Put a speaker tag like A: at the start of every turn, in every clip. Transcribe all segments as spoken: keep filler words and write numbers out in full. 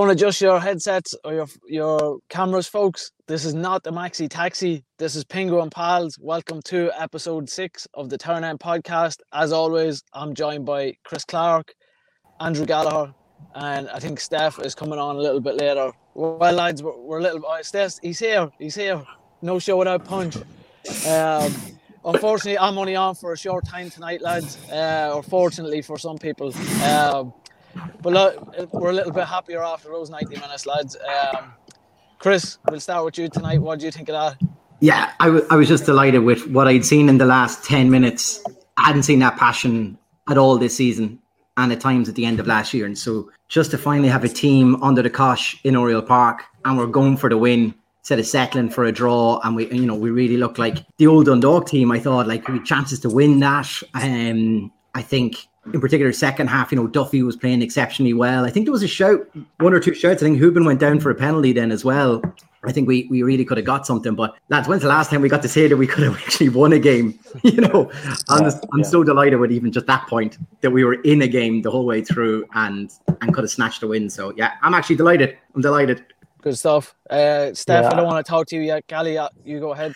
A: don't adjust your headsets or your your cameras, folks, this is not the Maxi Taxi. This is Pingo and Pals. Welcome to episode six of the Turn End podcast. As always, I'm joined by Chris Clark, Andrew Gallagher, and I think Steph is coming on a little bit later. Well, lads, we're, we're a little... Oh, Steph, he's here. He's here. No show without punch. Um, unfortunately, I'm only on for a short time tonight, lads. Uh, or fortunately for some people. Um, but look, we're a little bit happier after those ninety minutes, lads. Um, Chris, we'll start with you tonight. What do you think of that?
B: Yeah, I, w- I was just delighted with what I'd seen in the last ten minutes. I hadn't seen that passion at all this season, and at times at the end of last year. And so just to finally have a team under the cosh in Oriel Park, and we're going for the win instead of settling for a draw, and we, you know, we really look like the old Dundalk team. I thought like we had chances to win that. Um, I think in particular second half, you know, Duffy was playing exceptionally well. I think there was a shout, one or two shouts. I think Hubin went down for a penalty then as well. I think we, we really could have got something. But lads, when's the last time we got to say that we could have actually won a game? You know, I'm,
C: yeah,
B: just, I'm
C: yeah.
B: so delighted with even just that point that we were in a game the whole way through and and could have snatched a win. So yeah, I'm actually delighted. I'm delighted.
A: Good stuff. Uh, Steph,
C: Yeah.
A: I don't want to talk to you yet. Gally, you go ahead.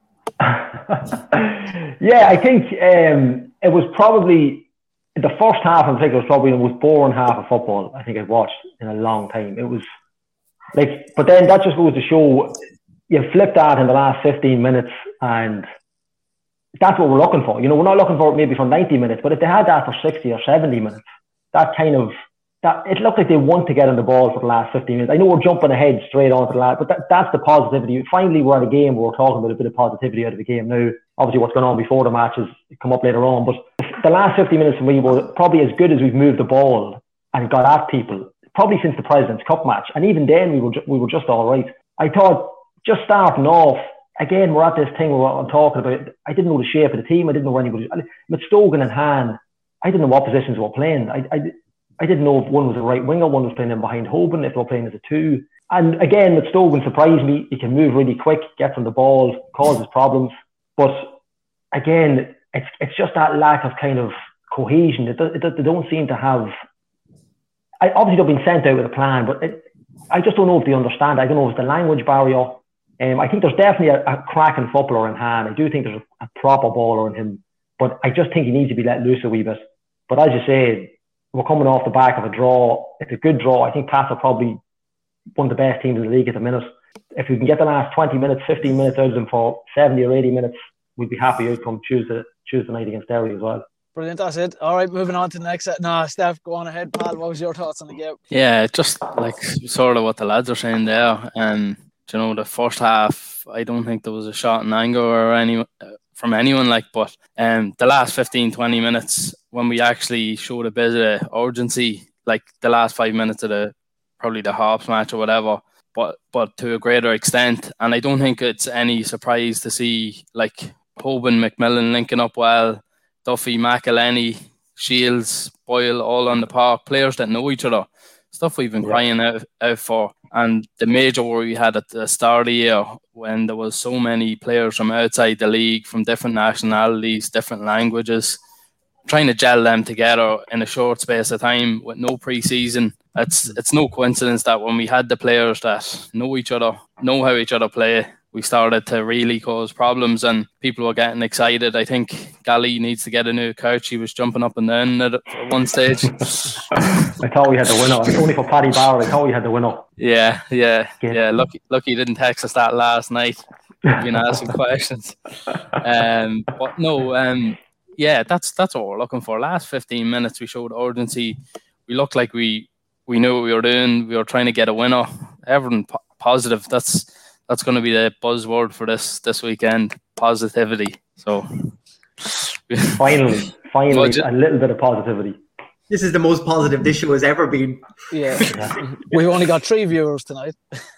C: Yeah, I think um, it was probably the first half in particular was probably the most boring half of football I think I've watched in a long time. It was like, but then that just goes to show you flip that in the last fifteen minutes, and that's what we're looking for. You know, we're not looking for it maybe for ninety minutes, but if they had that for sixty or seventy minutes, that kind of that it looked like they want to get on the ball for the last fifteen minutes. I know we're jumping ahead straight onto the last, but that, that's the positivity. Finally, we're at a game where we're talking about a bit of positivity out of the game now. Obviously, what's going on before the matches come up later on, but the last fifty minutes for me were probably as good as we've moved the ball and got at people probably since the President's Cup match, and even then we were ju- we were just all right. I thought just starting off again, we're at this thing where I'm talking about. I didn't know the shape of the team. I didn't know where anybody. With Stogan and Han, I didn't know what positions we were playing. I, I I didn't know if one was a right winger, one was playing in behind Hoban, if they were playing as a two. And again, with Stogan surprised me. He can move really quick, gets on the ball, causes problems. But again, it's it's just that lack of kind of cohesion. It, it, they don't seem to have. I, obviously, they've been sent out with a plan, but it, I just don't know if they understand. I don't know if it's the language barrier. Um, I think there's definitely a, a cracking footballer in Han. I do think there's a, a proper baller in him, but I just think he needs to be let loose a wee bit. But as you say, we're coming off the back of a draw. It's a good draw. I think Pats are probably one of the best teams in the league at the minute. If we can get the last twenty minutes, fifteen minutes out of them for seventy or eighty minutes, we'd be happy outcome Tuesday, Tuesday night against Derry as well.
A: Brilliant, that's it. All right, moving on to the next set. No, Steph, go on ahead, pal. What was your thoughts on the game?
D: Yeah, just like sort of what the lads are saying there. Um, you know, the first half, I don't think there was a shot in anger or any from anyone. Like, but um, the last fifteen, twenty minutes when we actually showed a bit of urgency, like the last five minutes of the probably the Hawks match or whatever, but but to a greater extent. And I don't think it's any surprise to see like Hoban, McMillan linking up well. Duffy, McElhenney, Shields, Boyle, all on the park, players that know each other. Stuff we've been yeah. crying out, out for. And the major worry we had at the start of the year when there was so many players from outside the league, from different nationalities, different languages, trying to gel them together in a short space of time with no pre-season. It's, it's no coincidence that when we had the players that know each other, know how each other play, we started to really cause problems and people were getting excited. I think Gally needs to get a new coach. He was jumping up and down at one stage.
C: I thought we had the winner. It's only for Paddy Barrett. I thought we had the winner.
D: Yeah, yeah, yeah. yeah. Lucky, lucky he didn't text us that last night. We've been asking questions. Um, but no, um, yeah, that's that's what we're looking for. Last fifteen minutes, we showed urgency. We looked like we we knew what we were doing. We were trying to get a winner. Everything po- positive. That's That's going to be the buzzword for this this weekend, positivity. So,
C: finally, finally, a little bit of positivity.
B: This is the most positive this show has ever been.
A: Yeah, we've only got three viewers tonight.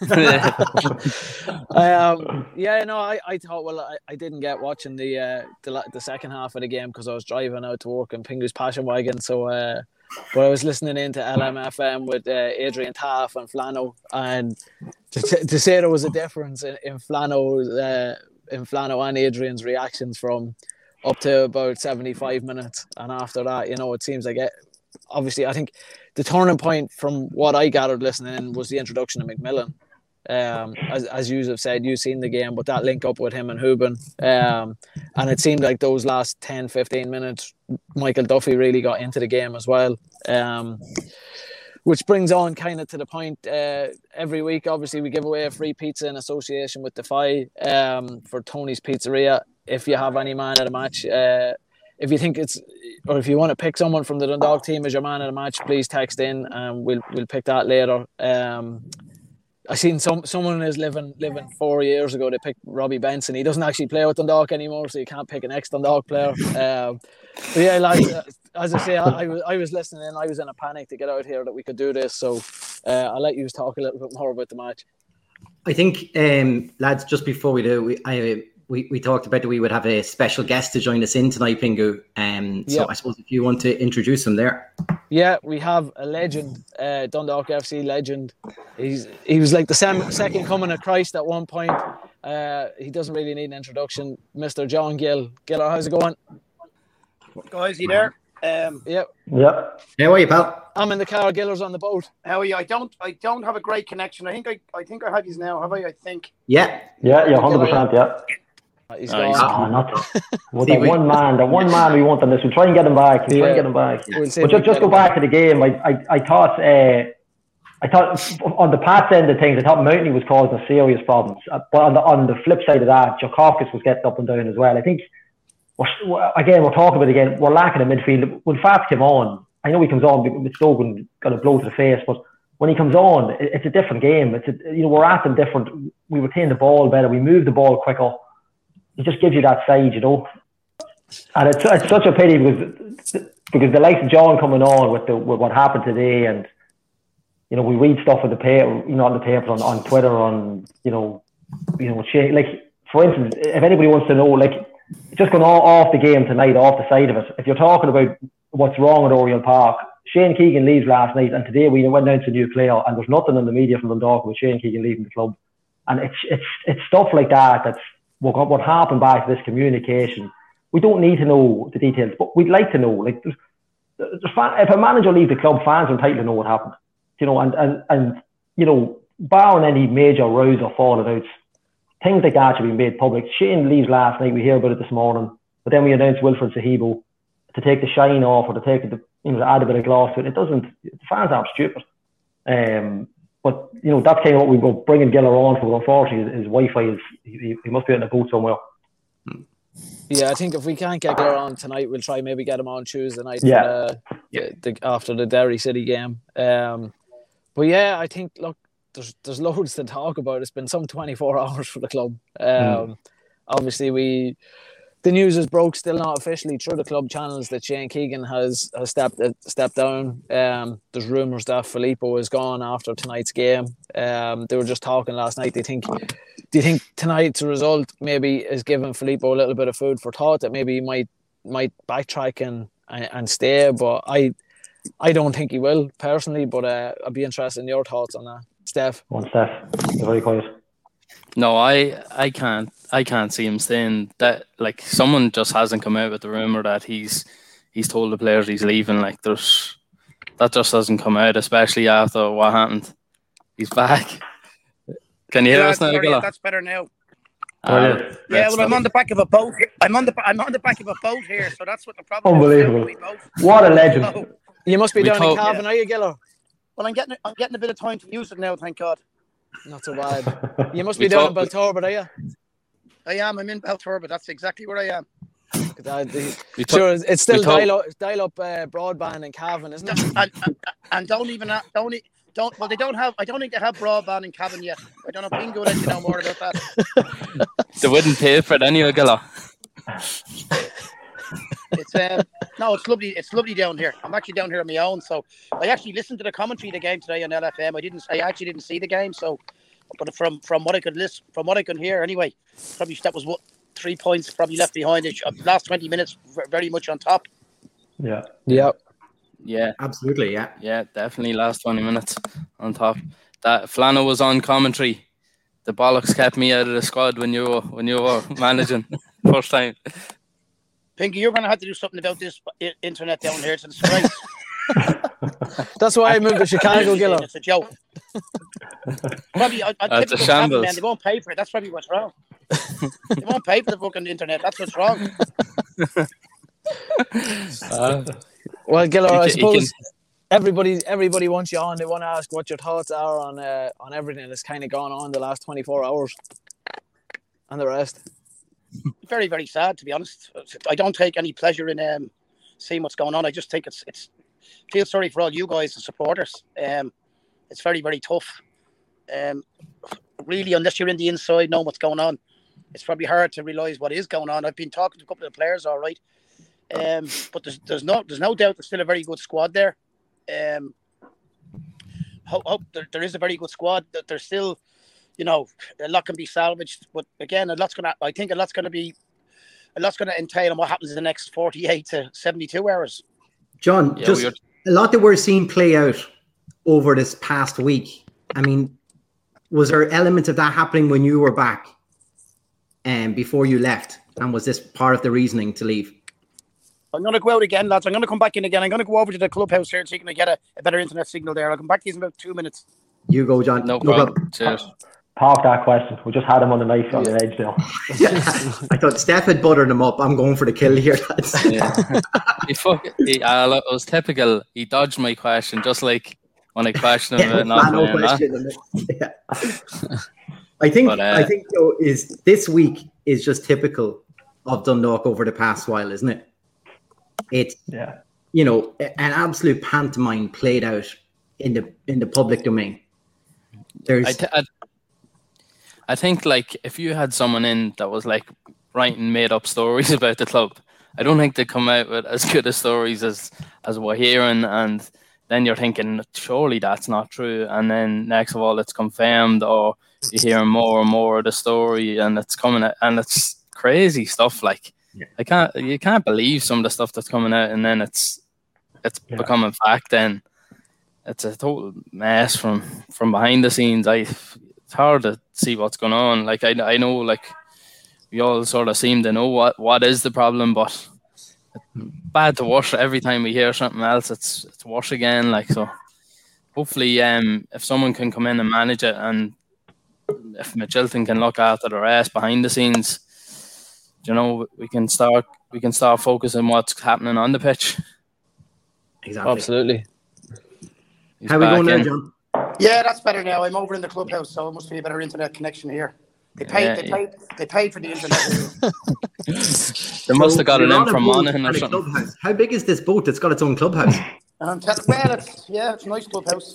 A: um, yeah, no, I, I thought, well, I, I didn't get watching the, uh, the the second half of the game because I was driving out to work in Pingu's Passion Wagon. So, uh, but I was listening into L M F M with uh, Adrian Taff and Flano, and to, to say there was a difference in, in Flano, uh, in Flano and Adrian's reactions from up to about seventy-five minutes, and after that, you know, it seems like it, obviously, I think the turning point from what I gathered listening in was the introduction of McMillan. Um, as as you have said, you've seen the game, but that link up with him and Hooban, um, and it seemed like those last ten, fifteen minutes, Michael Duffy really got into the game as well. Um, which brings on kind of to the point. Uh, every week, obviously, we give away a free pizza in association with Defy um, for Tony's Pizzeria. If you have any man of the match, uh, if you think it's, or if you want to pick someone from the Dundalk team as your man of the match, please text in, and we'll we'll pick that later. Um, I seen some someone is living living four years ago. They picked Robbie Benson. He doesn't actually play with Dundalk anymore, so you can't pick an ex Dundalk player. Um, but yeah, lads, as I say, I, I was I was listening in. I was in a panic to get out here that we could do this. So uh, I'll let you talk a little bit more about the match.
B: I think, um, lads, just before we do, we I we, we talked about that we would have a special guest to join us in tonight, Pingu. Um, so yep. I suppose if you want to introduce him there.
A: Yeah, we have a legend, uh, Dundalk F C legend. He's he was like the sem- second coming of Christ at one point. Uh, he doesn't really need an introduction. Mister John Gill. Giller, how's it going?
E: Guys, you there? Um,
A: yeah.
C: Yeah.
B: How are you, pal?
A: I'm in the car. Giller's on the boat.
E: How are you? I don't. I don't have a great connection. I think. I. I think I have you now. Have I? I think.
B: Yeah.
C: Yeah. Yeah. Hundred percent. Yeah.
A: He's
B: oh,
A: gone.
C: Oh, not well, the one man. The one man we want on this. We'll try and get him back. We'll yeah. try and get him back.
A: We'll
C: but just, just go back to the game. I. I. I thought. Uh, I thought on the Pats end of things, I thought Mountney was causing serious problems. But on the on the flip side of that, Djokovic was getting up and down as well. I think. We're, again, we're talking about it again. We're lacking a midfield. When Fats came on, I know he comes on with Stogan got a blow to the face, but when he comes on, it's a different game. It's a, you know, we're at them different. We retain the ball better. We move the ball quicker. It just gives you that side, you know. And it's it's such a pity because because the likes of John coming on with the with what happened today, and you know we read stuff in the paper, you know, on the papers, on, on Twitter, on you know, you know, like for instance, if anybody wants to know, like. Just going off the game tonight, off the side of it. If you're talking about what's wrong at Oriel Park, Shane Keegan leaves last night, and today we went down to New Clare, and there's nothing in the media from Dundalk with Shane Keegan leaving the club. And it's it's it's stuff like that that's what what happened back to this communication. We don't need to know the details, but we'd like to know. Like, there's, there's fan, if a manager leaves the club, fans are entitled to know what happened. You know, and and and you know, barring any major rows or falling outs. Things like that should be made public. Shane leaves last night. We hear about it this morning, but then we announced Wilfred Sahibo to take the shine off or to take the, you know, to add a bit of gloss to it. It doesn't. The fans aren't stupid. Um, but you know that's kind of what we were bringing Giller on for. Unfortunately, his, his Wi-Fi is he, he must be in a boat somewhere.
A: Yeah, I think if we can't get Giller on tonight, we'll try maybe get him on Tuesday night.
C: Yeah.
A: For the, yeah. The, the, after the Derry City game. Um, but yeah, I think look. There's there's loads to talk about. It's been some twenty-four hours for the club. Um, mm. Obviously, we the news is broke, still not officially through the club channels that Shane Keegan has, has stepped uh, stepped down. Um, there's rumours that Filippo is gone after tonight's game. Um, they were just talking last night. They think, do you think tonight's result maybe is giving Filippo a little bit of food for thought that maybe he might might backtrack and and, and stay? But I I don't think he will personally. But uh, I'd be interested in your thoughts on that. Steph.
C: One Steph. You're very quiet.
D: No, I, I can't I can't see him staying. That like someone just hasn't come out with the rumour that he's he's told the players he's leaving. Like there's that just doesn't come out, especially after what happened. He's back. Can you hear
E: yeah,
D: us now,
E: sorry, that's better now.
C: Uh,
E: yeah, well, I'm on the back of a boat. I'm on the I'm on the back of a boat here, so that's what the problem
C: Unbelievable.
E: is. Unbelievable.
C: What a legend. So,
A: you must be
D: we
A: down
D: told,
A: in Cavan,
E: yeah.
A: are you, Giller?
E: Well, I'm getting I'm getting a bit of time to use it now, thank God.
A: Not so bad. You must be
D: we
A: down
D: told,
A: in Belturbet, are you?
E: I am. I'm in Belturbet. That's exactly where I am.
A: We sure, it's still dial up, dial up uh, broadband in Cavan, isn't it?
E: And, and, and don't even have, don't don't well they don't have. I don't think they have broadband in Cavan yet. I don't know. Pingu let you know more about that.
D: They wouldn't pay for it anyway, Giller.
E: It's um, no, it's lovely. It's lovely down here. I'm actually down here on my own, so I actually listened to the commentary of the game today on L F M. I didn't. I actually didn't see the game, so but from from what I could listen, from what I could hear, anyway, probably that was what three points probably left behind. It last twenty minutes very much on top.
C: Yeah.
A: Yeah.
D: Yeah.
B: Absolutely. Yeah.
D: Yeah. Definitely. Last twenty minutes on top. That Flano was on commentary. The bollocks kept me out of the squad when you were when you were managing first time.
E: Pinky, you're going to have to do something about this internet down here. It's a disgrace.
A: That's why I moved to Chicago, Gillo.
E: It's a joke. Probably, I, I
D: That's a
E: typical
D: shambles.
E: man. They won't pay for it. That's probably what's wrong. They won't pay for the fucking internet. That's what's wrong.
D: Uh,
A: Well, Gillo,
D: You
A: I
D: can- you
A: suppose everybody everybody wants you on. They want to ask what your thoughts are on uh, on everything that's kind of gone on the last twenty-four hours and the rest.
E: Very, very sad, to be honest. I don't take any pleasure in um, seeing what's going on. I just think it's it's feel sorry for all you guys, the supporters. Um, it's very, very tough. Um, really, unless you're in the inside, knowing what's going on, it's probably hard to realise what is going on. I've been talking to a couple of the players, all right, um, but there's there's no there's no doubt there's still a very good squad there. Um, hope, hope there, there is a very good squad. That there's still, you know, a lot can be salvaged, but again, a lot's gonna. I think a lot's gonna be, a lot's gonna entail on what happens in the next forty-eight to seventy-two hours.
B: John,
D: Yeah,
B: just
D: we are-
B: a lot that we're seeing play out over this past week. I mean, was there elements of that happening when you were back and um, before you left? And was this part of the reasoning to leave?
E: I'm going to go out again, lads. I'm going to come back in again. I'm going to go over to the clubhouse here so you can get a, a better internet signal there. I'll come back to you in about two minutes.
B: You go, John.
D: no problem. Cheers.
C: Park that question. We just had him on the knife on the edge now.
B: I thought Steph had buttered him up. I'm going for the kill here, lads.
D: Yeah. he fuck, he, uh, it was typical. He dodged my question, just like when I questioned him about not
B: no
D: playing that.
B: question. Yeah. I think
D: But, uh,
B: I think though is this week is just typical of Dundalk over the past while, isn't it? It's
C: Yeah.
B: you know an absolute pantomime played out in the in the public domain. There's
D: I, th- I, I think like if you had someone in that was like writing made up stories about the club, I don't think they come out with as good as stories as as we're hearing, and then you're thinking surely that's not true, and then next of all it's confirmed, or you hear more and more of the story, and it's coming out, and it's crazy stuff. Like
B: Yeah.
D: I can't, you can't believe some of the stuff that's coming out, and then it's it's
C: Yeah.
D: becoming fact. Then it's a total mess from from behind the scenes. I it's hard to see what's going on. Like I I know like we all sort of seem to know what what is the problem, but it's bad to wash every time we hear something else. It's it's wash again. Like so, hopefully, um, if someone can come in and manage it, and if Mitchelton can look after the rest behind the scenes, you know, we can start we can start focusing what's happening on the pitch.
B: exactly.
A: Absolutely.
D: He's
B: How are we
D: back
B: going now,
D: in.
B: John?
E: Yeah, that's better now. I'm over in the clubhouse, so it must be a better internet connection here. They paid.
D: Yeah,
E: they
D: yeah.
E: paid. They paid for the internet.
D: They must
B: So
D: have got it
B: you're
D: in
B: on a
D: from
B: boat
D: Monaghan or
B: and a
D: something.
B: clubhouse. How big is this boat that's got its own clubhouse?
E: um, tell- well, it's, yeah, it's a nice clubhouse.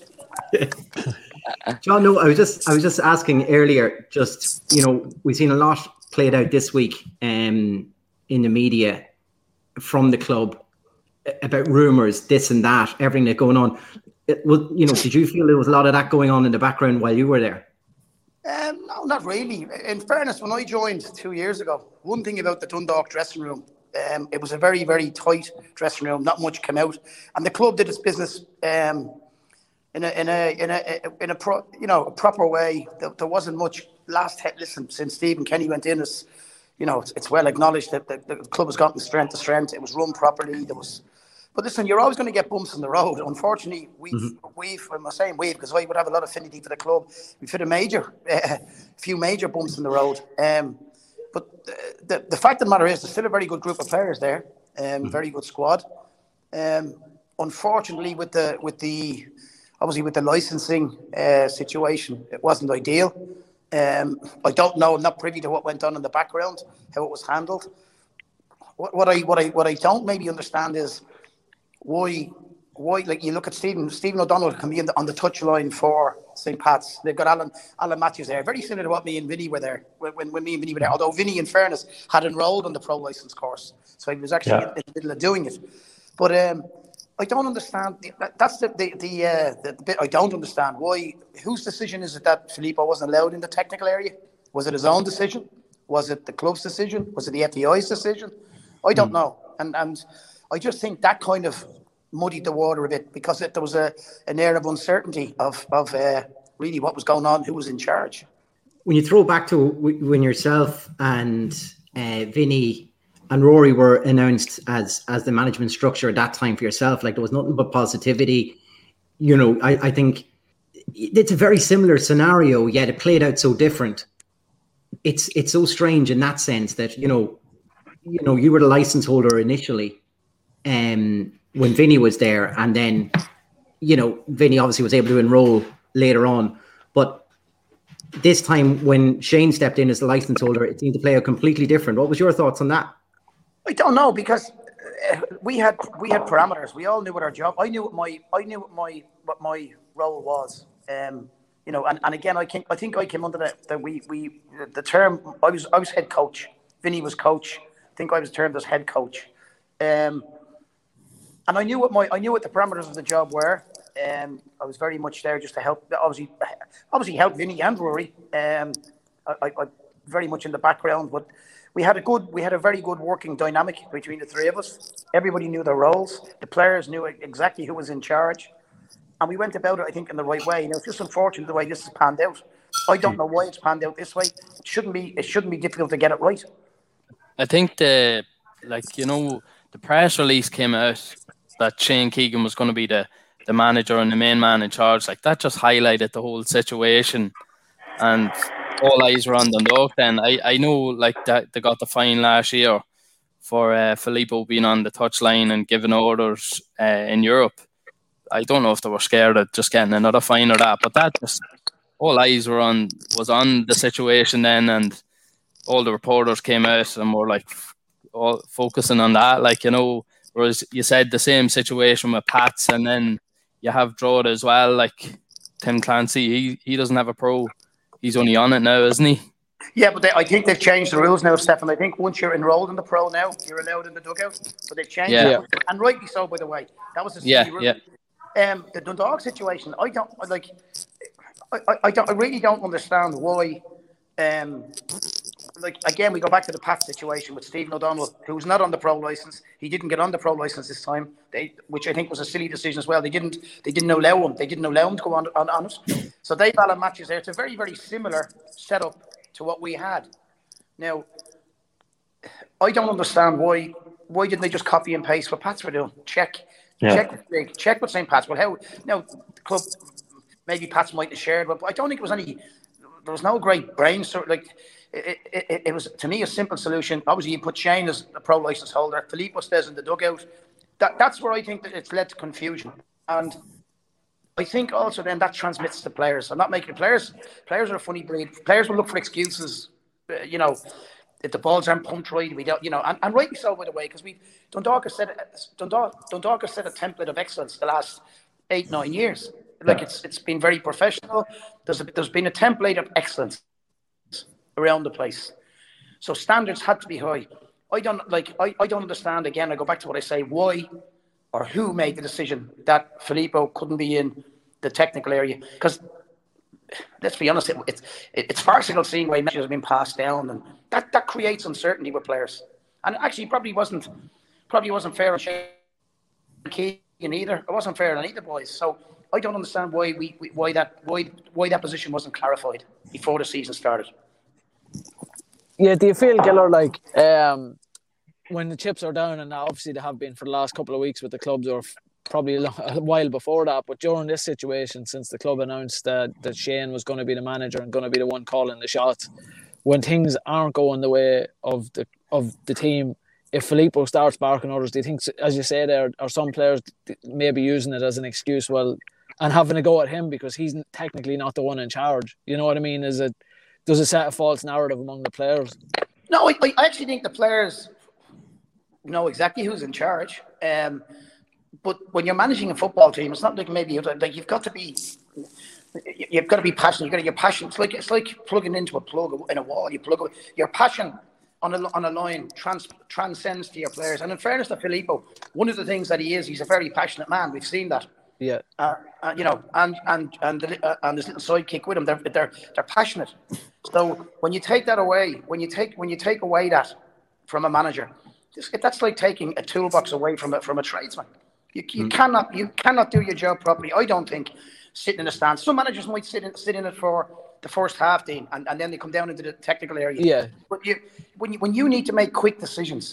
B: John, no, I was just I was just asking earlier, just you know, we've seen a lot played out this week um, in the media from the club about rumours, this and that, everything that's going on. It was, you know, did you feel there was a lot of that going on in the background while you were there?
E: Um, no, not really. In fairness, when I joined two years ago, one thing about the Dundalk dressing room, um, it was a very, very tight dressing room. Not much came out, and the club did its business um, in a in a in a in a pro, you know a proper way. There, there wasn't much last. He- listen, since Stephen Kenny went in, it's you know it's, it's well acknowledged that the, the club has gotten strength to strength. It was run properly. There was. But listen, you're always going to get bumps in the road. Unfortunately, we've, mm-hmm. we've I'm not saying we've, because I would have a lot of affinity for the club. We've hit a major, a uh, few major bumps in the road. Um, but the, the, the fact of the matter is, there's still a very good group of players there, um, mm-hmm. very good squad. Um, unfortunately, with the with the obviously with the licensing uh, situation, it wasn't ideal. Um, I don't know. I'm not privy to what went on in the background, how it was handled. What, what I what I what I don't maybe understand is. Why, why? Like you look at Stephen, Stephen O'Donnell can be in the, on the touchline for Saint Pat's. They've got Alan, Alan Matthews there. Very similar to what me and Vinny were there. When, when, when me and Vinny were there. Although Vinny, in fairness, had enrolled on the pro license course, so he was actually yeah. in, in the middle of doing it. But um, I don't understand. That, that's the the the, uh, the the bit I don't understand. Why? Whose decision is it that Filippo wasn't allowed in the technical area? Was it his own decision? Was it the club's decision? Was it the F D I's decision? I don't mm. know. And and. I just think that kind of muddied the water a bit because it, there was a an air of uncertainty of of uh, really what was going on, who was in charge.
B: When you throw back to when yourself and uh, Vinny and Rory were announced as as the management structure at that time for yourself, like there was nothing but positivity. You know, I, I think it's a very similar scenario, yet it played out so different. It's it's so strange in that sense that, you know, you know, you were the license holder initially, um, when Vinny was there, and then, you know, Vinny obviously was able to enroll later on, but this time when Shane stepped in as the license holder, it seemed to play out completely different. What was your thoughts on that?
E: I don't know, because uh, we had we had parameters. We all knew what our job. I knew what my I knew what my what my role was. Um, you know, and, and again, I think I think I came under the, the we we the term. I was I was head coach. Vinny was coach. I think I was termed as head coach. Um, and I knew what my I knew what the parameters of the job were. Um, I was very much there just to help. Obviously, obviously help Vinny and Rory. Um, I, I, I very much in the background, but we had a good, we had a very good working dynamic between the three of us. Everybody knew their roles. The players knew exactly who was in charge, and we went about it, I think, in the right way. You know, it's just unfortunate the way this has panned out. I don't know why it's panned out this way. It shouldn't be. It shouldn't be difficult to get it right.
D: I think the like you know the press release came out that Shane Keegan was going to be the. the manager and the main man in charge. Like that just highlighted the whole situation, and all eyes were on Dundalk then. I, I know like that they got the fine last year for uh, Filippo being on the touchline and giving orders uh, in Europe. I don't know if they were scared of just getting another fine or that, but that just all eyes were on was on the situation then, and all the reporters came out and were like all focusing on that. Like, you know, whereas you said the same situation with Pats, and then you have Drogheda as well, like Tim Clancy. He he doesn't have a pro. He's only on it now, isn't he?
E: Yeah, but they, I think they've changed the rules now, Stefan. I think once you're enrolled in the pro now, you're allowed in the dugout. But they've changed
D: yeah.
E: it, and rightly so, by the way. That was a silly
D: yeah,
E: rule.
D: yeah.
E: Um, the Dundalk situation, I don't like. I, I, I don't. I really don't understand why. Um, like again, we go back to the Pat situation with Stephen O'Donnell, who's not on the pro license. He didn't get on the pro license this time, they, which I think was a silly decision as well. They didn't. They didn't allow him. They didn't allow him to go on on, on it. So they ballot matches there. It's a very very similar setup to what we had. Now, I don't understand why. Why didn't they just copy and paste what Pats were doing? Check, yeah. check, check what Saint Pat's. Well, how now the club maybe Pats might have shared, but I don't think it was any. There was no great brainstorm. Like it, it, it was to me a simple solution. Obviously, you put Shane as the pro license holder. Filippo stays in the dugout. That that's where I think that it's led to confusion, and I think also then that transmits to players. I'm not making players. Players are a funny breed. Players will look for excuses. Uh, you know, if the balls aren't pumped right, we don't. You know, and, and rightly so, by the way, because we Dundalk has set Dundalk Dundalk has set a template of excellence the last eight nine years. Like it's it's been very professional. There's a, there's been a template of excellence around the place. So standards had to be high. I don't like. I, I don't understand. Again, I go back to what I say. Why or who made the decision that Filippo couldn't be in the technical area? Because let's be honest, it, it's it, it's farcical seeing why messages have been passed down, and that, that creates uncertainty with players. And actually, probably wasn't probably wasn't fair on Shane Keegan either. It wasn't fair on either boys. So I don't understand why we, we why that why why that position wasn't clarified before the season started.
A: Yeah, do you feel, Giller, like um, when the chips are down, and obviously they have been for the last couple of weeks with the clubs, or probably a, long, a while before that, but during this situation, since the club announced that, that Shane was going to be the manager and going to be the one calling the shots, when things aren't going the way of the of the team, if Filippo starts barking orders, do you think, as you say there, are some players maybe using it as an excuse, well, and having a go at him because he's technically not the one in charge? You know what I mean? Is it does it set a false narrative among the players?
E: No, I, I actually think the players know exactly who's in charge. Um, but when you're managing a football team, it's not like maybe like you've got to be, you've got to be passionate. You've got to your passion. It's like it's like plugging into a plug in a wall. You plug your passion on a on a line trans, transcends to your players. And in fairness to Filippo, one of the things that he is, he's a very passionate man. We've seen that.
A: Yeah.
E: Uh, uh, you know, and and and the, uh, and this little sidekick with him, they're they're they're passionate. So when you take that away, when you take when you take away that from a manager, just, that's like taking a toolbox away from a from a tradesman. You you mm. cannot you cannot do your job properly. I don't think sitting in the stands. Some managers might sit in sit in it for the first half, Dean, and, and then they come down into the technical area.
A: Yeah.
E: But you when you when you need to make quick decisions,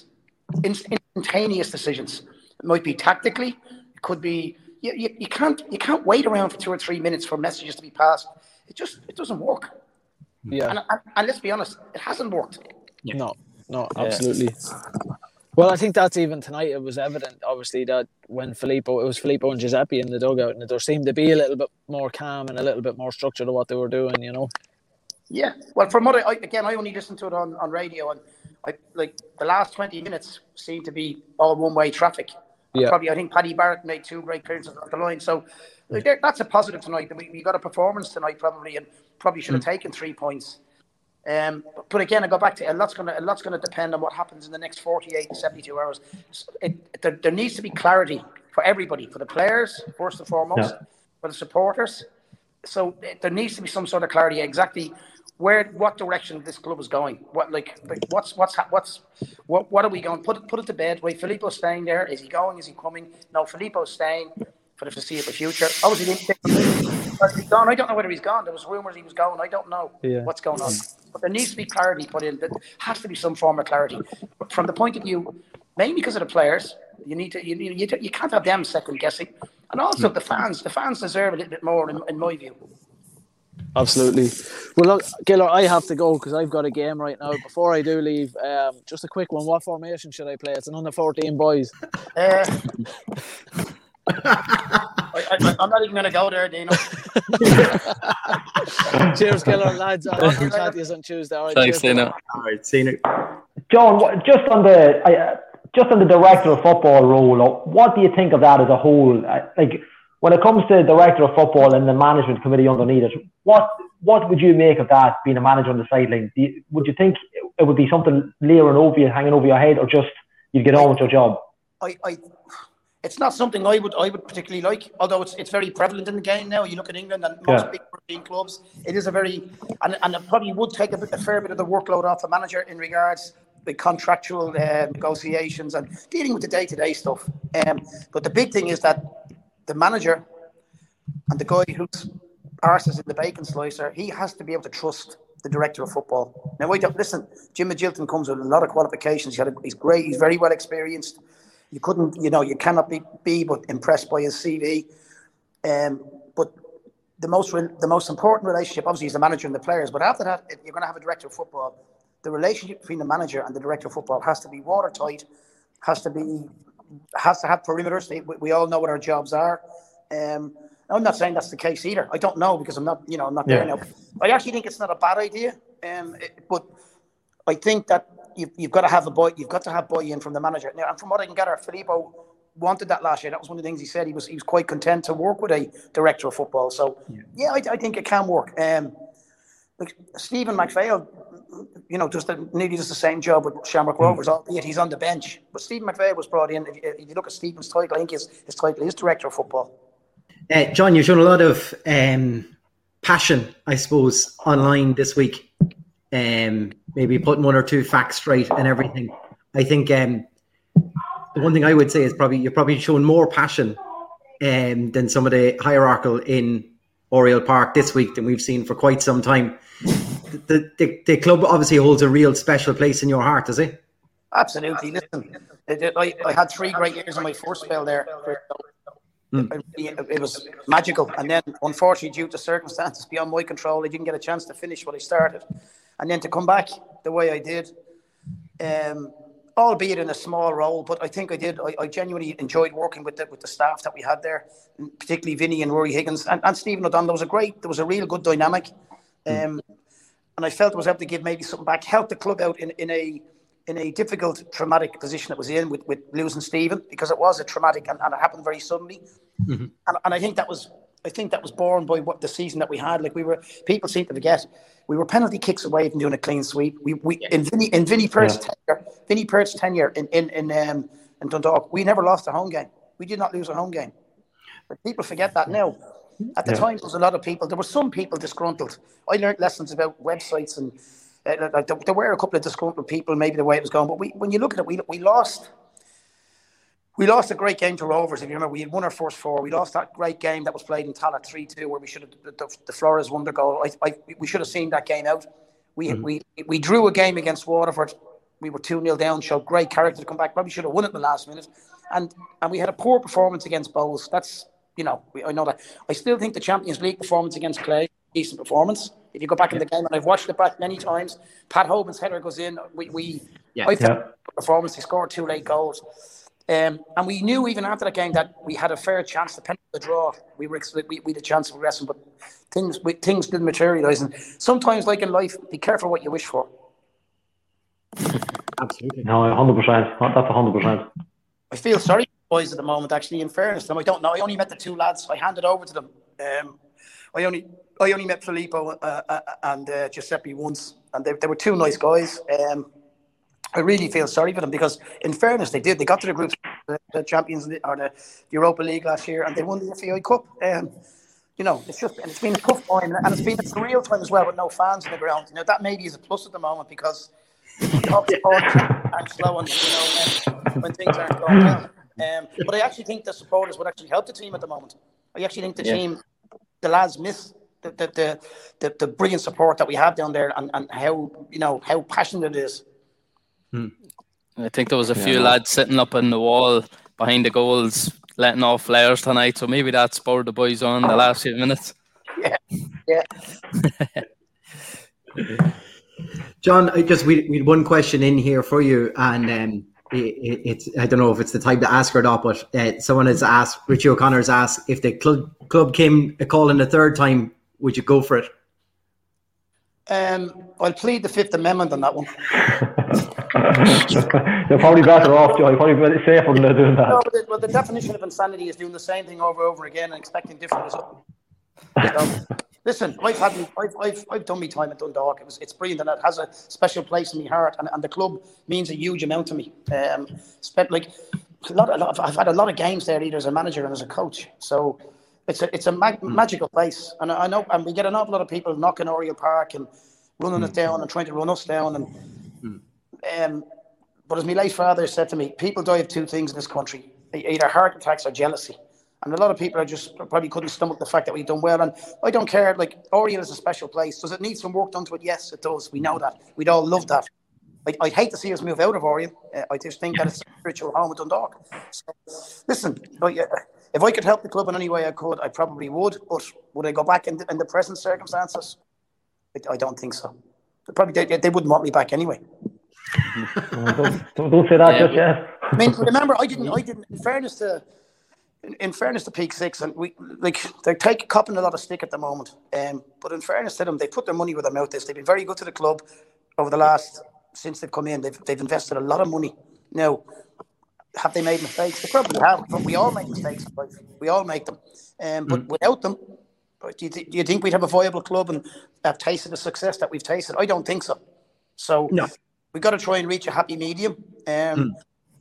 E: instantaneous decisions. It might be tactically. It could be you, you, you can't you can't wait around for two or three minutes for messages to be passed. It just it doesn't work.
A: Yeah.
E: And, and, and let's be honest, it hasn't worked.
A: Yeah. No, no, absolutely. Yeah. Well, I think that's even tonight. It was evident, obviously, that when Filippo, it was Filippo and Giuseppe in the dugout, and there seemed to be a little bit more calm and a little bit more structure to what they were doing, you know.
E: Yeah. Well, from what I, again, I only listened to it on, on radio, and I like the last twenty minutes seemed to be all one way traffic. Yeah. Probably, I think Paddy Barrett made two great clearances off the line, so like, that's a positive tonight. We, we got a performance tonight, probably, and probably should have mm. taken three points. Um, but again, I go back to a lot's going to a lot's going to depend on what happens in the next forty-eight to seventy-two hours. It, it, there, there needs to be clarity for everybody, for the players first and foremost, yeah. for the supporters. So it, there needs to be some sort of clarity exactly where, what direction this club is going. What like, like what's what's what's what what are we going? Put it put it to bed. Wait, Filippo's staying there. Is he going? Is he coming? No, Filippo's staying for the foreseeable future. Obviously, he didn't he's gone. I don't know whether he's gone. There was rumours he was going. I don't know yeah. what's going on. But there needs to be clarity put in. There has to be some form of clarity. From the point of view, mainly because of the players, you need to you you, you can't have them second guessing. And also the fans. The fans deserve a little bit more, in, in my view.
A: Absolutely. Well, look, Giller, I have to go because I've got a game right now. Before I do leave, um, just a quick one. What formation should I play? It's an under fourteen boys. Uh,
E: I, I, I'm not even going to go there, Dino.
A: Cheers, Killer, lads. I'll chat to you on Tuesday. All right,
D: thanks,
A: cheers,
D: Dino.
B: All right, see you.
C: John, just on the uh, just on the director of football role, what do you think of that as a whole? Like, when it comes to director of football and the management committee underneath it, what what would you make of that, being a manager on the sideline? Do you, would you think it would be something leering over you, hanging over your head, or just you'd get on with your job?
E: I. I... It's not something I would I would particularly like, although it's it's very prevalent in the game now. You look at England and most yeah. big European clubs, it is a very and, and it probably would take a, bit, a fair bit of the workload off the manager in regards the contractual uh, negotiations and dealing with the day to day stuff. Um, but the big thing is that the manager and the guy whose arse is in the bacon slicer, he has to be able to trust the director of football. Now, I don't listen. Jim Magilton comes with a lot of qualifications. He had a, he's great. He's very well experienced. You couldn't, you know, you cannot be, be but impressed by his C V. Um, but the most the most important relationship, obviously, is the manager and the players. But after that, if you're going to have a director of football, the relationship between the manager and the director of football has to be watertight, has to be, has to have perimeters. We, we all know what our jobs are. Um, I'm not saying that's the case either. I don't know because I'm not, you know, I'm not yeah. there now. I actually think it's not a bad idea. Um, it, but I think that. You've, you've got to have a boy. You've got to have buy-in from the manager. Now, and from what I can gather, Filippo wanted that last year. That was one of the things he said. He was he was quite content to work with a director of football. So, yeah, yeah I, I think it can work. Um, like Stephen McPhail, you know, just a, nearly just the same job with Shamrock Rovers, albeit he's on the bench. But Stephen McPhail was brought in. If, if you look at Stephen's title, I think his his title is director of football.
B: Uh, John, you've shown a lot of um, passion, I suppose, online this week. Um, maybe putting one or two facts straight and everything. I think um, the one thing I would say is probably you're probably showing more passion um, than some of the hierarchical in Oriel Park this week than we've seen for quite some time. The, the, the club obviously holds a real special place in your heart, does it?
E: Absolutely. Listen, I, I had three great years in my first spell there. Mm. It, it was magical. And then, unfortunately, due to circumstances beyond my control, I didn't get a chance to finish what I started. And then to come back the way I did, um, albeit in a small role, but I think I did. I, I genuinely enjoyed working with the with the staff that we had there, particularly Vinny and Rory Higgins and, and Stephen O'Donnell. There was a great, there was a real good dynamic, um, and I felt I was able to give maybe something back, help the club out in, in a in a difficult, traumatic position it was in with, with losing Stephen, because it was a traumatic and, and it happened very suddenly, mm-hmm. and and I think that was I think that was born by what the season that we had. Like we were, people seem to forget. We were penalty kicks away from doing a clean sweep. We we in Vinny in Vinny Perth's yeah. tenure, Vinny Perth's tenure in in in um in Dundalk, we never lost a home game. We did not lose a home game. But people forget that now. At the yeah. time, there was a lot of people. There were some people disgruntled. I learned lessons about websites, and uh, like there, there were a couple of disgruntled people. Maybe the way it was going, but we when you look at it, we we lost. We lost a great game to Rovers. If you remember, we had won our first four. We lost that great game that was played in Tallaght three two, where we should have the, the Flores won their goal. I, I, we should have seen that game out. We mm-hmm. we we drew a game against Waterford we were two nil down, showed great character to come back. Probably should have won it in the last minute. And and we had a poor performance against Bohs. That's, you know, we, I know that. I still think the Champions League performance against Clay, decent performance. If you go back in the game, and I've watched it back many times, Pat Hoban's header goes in. We, we
B: Yeah.
E: I think
C: Yeah.
E: performance, he scored two late goals. Um, and we knew even after that game that we had a fair chance, depending on the draw. We were we, we had a chance of progressing, but things we, things didn't materialise. And sometimes, like in life, be careful what you wish for.
B: Absolutely.
C: No, one hundred percent. That's one hundred percent.
E: I feel sorry for the boys at the moment, actually, in fairness to them. I don't know. I only met the two lads. I handed over to them. Um, I only I only met Filippo uh, uh, and uh, Giuseppe once, and they, they were two nice guys. Um, I really feel sorry for them because, in fairness, they did. They got to the groups, the, the Champions League, or the Europa League last year, and they won the F A I Cup. Um, you know, it's just and it's been a tough time, and it's been a surreal time as well with no fans in the ground. You know, that maybe is a plus at the moment because top supporters aren't slow on, you know, when, when things aren't going well. Um, but I actually think the supporters would actually help the team at the moment. I actually think the
B: Yeah.
E: team, the lads miss the the, the the the brilliant support that we have down there, and, and how, you know, how passionate it is.
D: I think there was a few lads sitting up on the wall behind the goals, letting off flares tonight. So maybe that spurred the boys on the last few minutes.
E: Yeah, yeah.
B: John, I just we we had one question in here for you, and um, it, it's I don't know if it's the time to ask or not, but uh, someone has asked, Richie O'Connor's asked, if the club club came a call in the third time, would you go for it?
E: Um, I'll plead the Fifth Amendment on that one.
C: You're probably better off, Joe. You're probably better safer than they're doing that.
E: No, but the, well, the definition of insanity is doing the same thing over and over again and expecting different results. So, listen, I've had me, I've, I've, I've done my time at Dundalk. It was, it's brilliant, and it has a special place in my heart. And, and the club means a huge amount to me. Um, spent like a lot, a lot of, I've had a lot of games there, either as a manager and as a coach. So it's a, it's a mag- magical place. And I know, and we get an awful lot of people knocking Oriel Park and running mm. it down and trying to run us down. And mm. um, but as my late father said to me, people die of two things in this country: either heart attacks or jealousy. And a lot of people are just probably couldn't stomach the fact that we've done well. And I don't care. Like, Oriel is a special place. Does it need some work done to it? Yes, it does. We know that. We'd all love that. I, I'd hate to see us move out of Oriel. Uh, I just think that it's a spiritual home with Dundalk. So, listen, I, uh, if I could help the club in any way I could, I probably would. But would I go back in the, in the present circumstances? I, I don't think so. They probably they, they wouldn't want me back anyway.
C: don't, don't, don't say that yeah. just yet.
E: I mean, remember, I didn't. I didn't. In fairness to. In, in fairness to Peak Six, and we like they're taking copping a lot of stick at the moment. Um, but in fairness to them, they put their money where their mouth is. They've been very good to the club over the last since they've come in. They've they've invested a lot of money. Now, have they made mistakes? They probably have. But we all make mistakes in life. We all make them. Um, but mm. without them, do you, th- do you think we'd have a viable club and have tasted the success that we've tasted? I don't think so. So
B: no.
E: We've got to try and reach a happy medium. Um,
B: mm.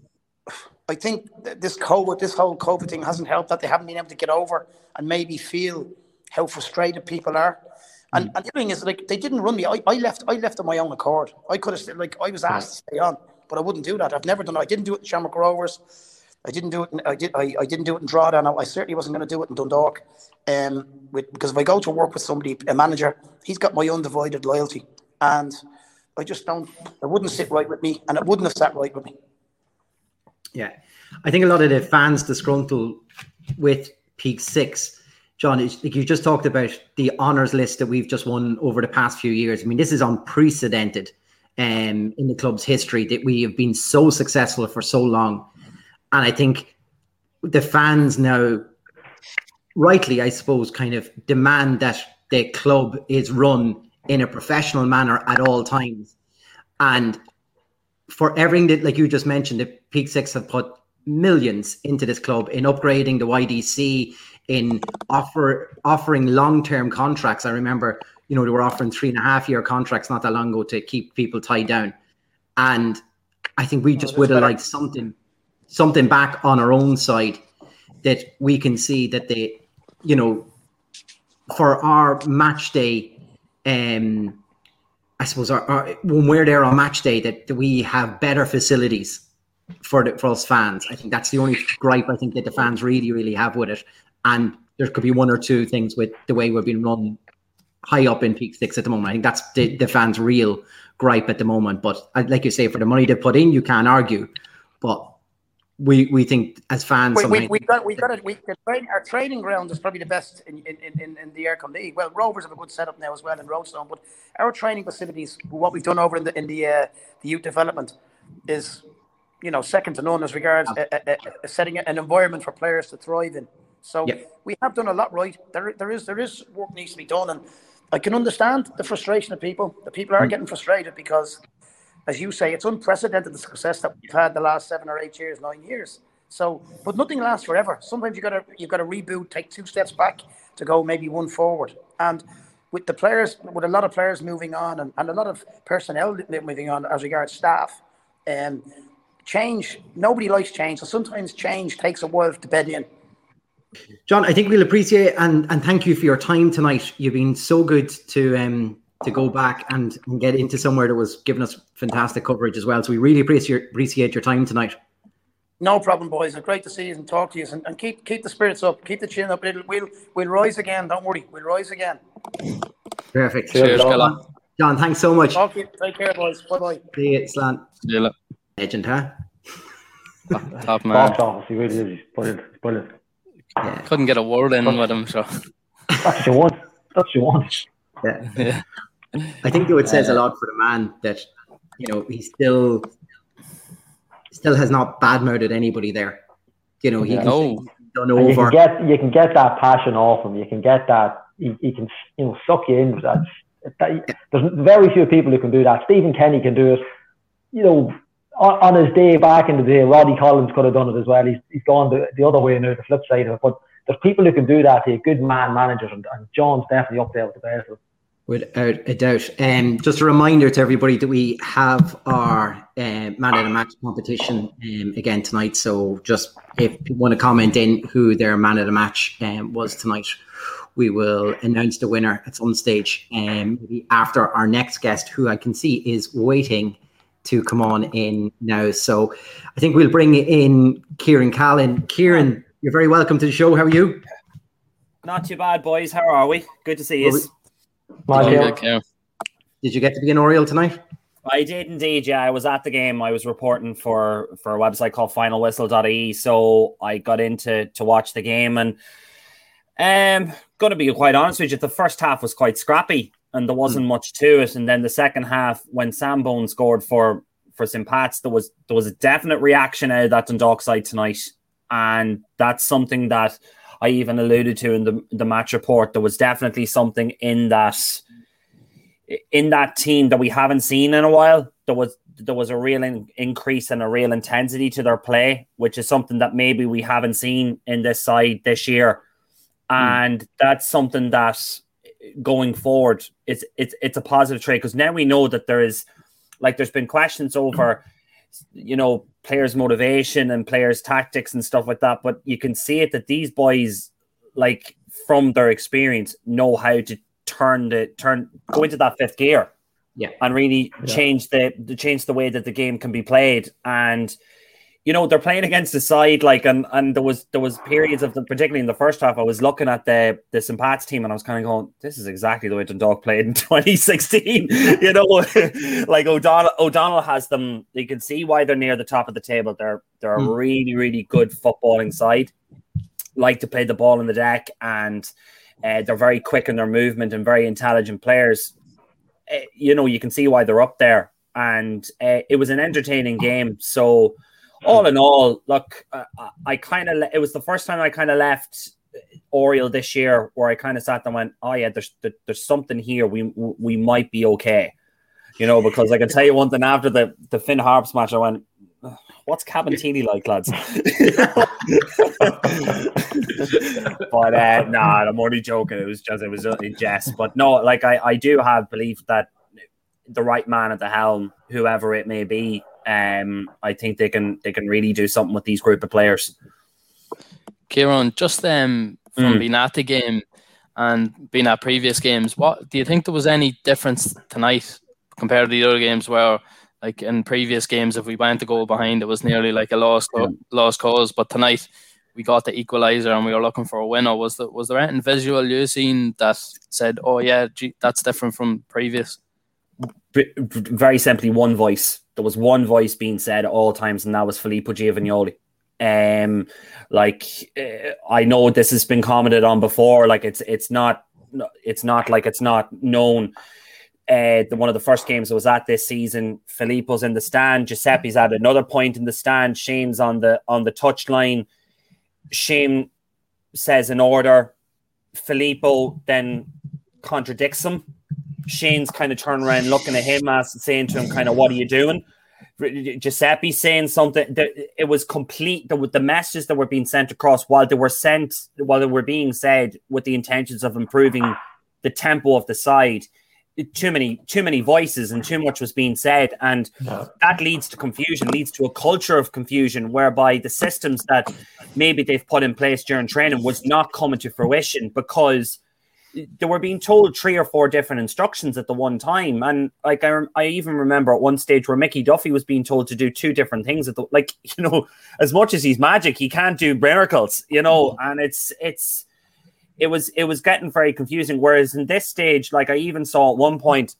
E: I think this COVID, this whole COVID thing hasn't helped, that they haven't been able to get over and maybe feel how frustrated people are. And, mm. and the other thing is, like, they didn't run me. I, I left. I left on my own accord. I could have, like, I was asked to stay on, but I wouldn't do that. I've never done it. I didn't do it in Shamrock Rovers. I didn't do it. In, I did. I, I didn't do it in Drawdown. I certainly wasn't going to do it in Dundalk. Um, with because if I go to work with somebody, a manager, he's got my undivided loyalty, and I just don't. It wouldn't sit right with me, and it wouldn't have sat right with me.
B: Yeah, I think a lot of the fans disgruntled with Peak Six. John, like you just talked about the honours list that we've just won over the past few years. I mean, this is unprecedented um, in the club's history that we have been so successful for so long. And I think the fans now, rightly, I suppose, kind of demand that the club is run in a professional manner at all times. And for everything that, like you just mentioned, the Peak Six have put millions into this club in upgrading the Y D C, in offer offering long-term contracts. I remember, you know, they were offering three and a half year contracts not that long ago to keep people tied down. And I think we just oh, would have liked something, something back on our own side that we can see that they, you know, for our match day, um, I suppose our, our, when we're there on match day, that, that we have better facilities for the, for us fans. I think that's the only gripe I think that the fans really, really have with it. And there could be one or two things with the way we're being run high up in peak six at the moment. I think that's the, the fans' real gripe at the moment. But like you say, for the money they put in, you can't argue. But we we think as fans,
E: we, we, we got we got it. We the train, our training ground is probably the best in in, in, in the Aircon League. Well, Rovers have a good setup now as well in Roadstone, but our training facilities, what we've done over in the in the uh, the youth development, is you know second to none as regards uh, uh, uh, setting an environment for players to thrive in. So yeah. we have done a lot right. There there is there is work needs to be done, and I can understand the frustration of people. The people are mm. getting frustrated because, as you say, it's unprecedented the success that we've had the last seven or eight years, nine years. So, but nothing lasts forever. Sometimes you got to you got to reboot, take two steps back to go maybe one forward. And with the players, with a lot of players moving on, and, and a lot of personnel moving on as regards staff, and um, change. Nobody likes change, so sometimes change takes a while to bed in.
B: John, I think we'll appreciate and and thank you for your time tonight. You've been so good to um. to go back and, and get into somewhere that was giving us fantastic coverage as well. So we really appreciate appreciate your time tonight.
E: No problem, boys. It's great to see you and talk to you, and, and keep keep the spirits up, keep the chin up. It'll, we'll we'll rise again. Don't worry, we'll rise again.
B: Perfect.
D: Cheers,
B: John. John, thanks so much.
E: Okay, take care, boys. Bye bye.
B: See you, Slant.
D: Yeah.
B: Legend, huh?
D: Top man.
C: Box office, he really is. He's brilliant. He's brilliant.
D: Yeah. Couldn't get a word in with him, so.
C: That's what you want. That's what you want.
B: Yeah. yeah. I think though it says a lot for the man that, you know, he still still has not bad-mouthed anybody there. You know, he
C: yeah.
B: can
D: no.
B: done over.
C: You can get you can get that passion off him. You can get that. He, he can you know suck you in. That's that, there's very few people who can do that. Stephen Kenny can do it. You know, on, on his day back in the day, Roddy Collins could have done it as well. He's he's gone the, the other way now, the flip side of it. But there's people who can do that. They're good man managers, and, and John's definitely up there with the best of them.
B: Without a doubt. Um, just a reminder to everybody that we have our uh, Man of the Match competition um, again tonight. So just if you want to comment in who their Man of the Match um, was tonight, we will announce the winner at some stage um, maybe after our next guest, who I can see is waiting to come on in now. So I think we'll bring in Kieran Callan. Kieran, you're very welcome to the show. How are you?
F: Not too bad, boys. How are we? Good to see you.
B: Well, Did you get to be an Oriole tonight?
F: I did indeed, yeah. I was at the game. I was reporting for, for a website called final whistle dot I E, so I got into to watch the game. And um, going to be quite honest with you, the first half was quite scrappy and there wasn't mm. much to it. And then the second half, when Sambone scored for, for Saint Pat's, there was, there was a definite reaction out of that Dundalk side tonight. And that's something that I even alluded to in the the match report. There was definitely something in that in that team that we haven't seen in a while. There was there was a real in, increase and a real intensity to their play, which is something that maybe we haven't seen in this side this year. And mm. that's something that going forward, it's it's it's a positive trait, because now we know that there is, like, there's been questions over, you know, players' motivation and players' tactics and stuff like that. But you can see it that these boys, like, from their experience, know how to turn the turn go into that fifth gear,
B: yeah,
F: and really yeah. change the, the change the way that the game can be played. And you know, they're playing against the side, like, and and there was there was periods of the, particularly in the first half, I was looking at the the Saint Pat's team and I was kind of going, this is exactly the way Dundalk played in twenty sixteen. You know, like O'Donnell O'Donnell has them. You can see why they're near the top of the table. They're they're mm. a really really good footballing side. Like to play the ball in the deck, and uh, they're very quick in their movement and very intelligent players. Uh, you know, you can see why they're up there, and uh, it was an entertaining game. So. All in all, look, uh, I kind of, le- it was the first time I kind of left Oriole this year where I kind of sat there and went, oh yeah, there's there, there's something here. We we might be okay. You know, because I can tell you one thing, after the, the Finn Harps match, I went, what's Cabintini like, lads? But uh, no, nah, I'm only joking. It was just, it was a jest. But no, like I, I do have belief that the right man at the helm, whoever it may be, Um, I think they can they can really do something with these group of players.
D: Kieran, just um, from mm. being at the game and being at previous games, what do you think there was any difference tonight compared to the other games where, like in previous games, if we went to go behind, it was nearly like a lost, yeah. lost cause, but tonight we got the equaliser and we were looking for a winner. Was there, was there anything visual you seen that said, oh yeah, gee, that's different from previous?
F: Very simply, one voice. There was one voice being said at all times, and that was Filippo Giovagnoli. Um, like uh, I know this has been commented on before. Like it's it's not it's not like it's not known. Uh, the, one of the first games I was at this season, Filippo's in the stand, Giuseppe's at another point in the stand, Shane's on the on the touchline. Shane says an order, Filippo then contradicts him. Shane's kind of turning around looking at him, as saying to him, kind of, what are you doing? Giuseppe saying something. It was complete. The, the messages that were being sent across, while they were sent, while they were being said with the intentions of improving the tempo of the side, too many, too many voices and too much was being said, and yeah. that leads to confusion, leads to a culture of confusion, whereby the systems that maybe they've put in place during training was not coming to fruition because they were being told three or four different instructions at the one time. And like, I, I even remember at one stage where Mickey Duffy was being told to do two different things at the, like, you know, as much as he's magic, he can't do miracles, you know, and it's, it's, it was, it was getting very confusing. Whereas in this stage, like I even saw at one point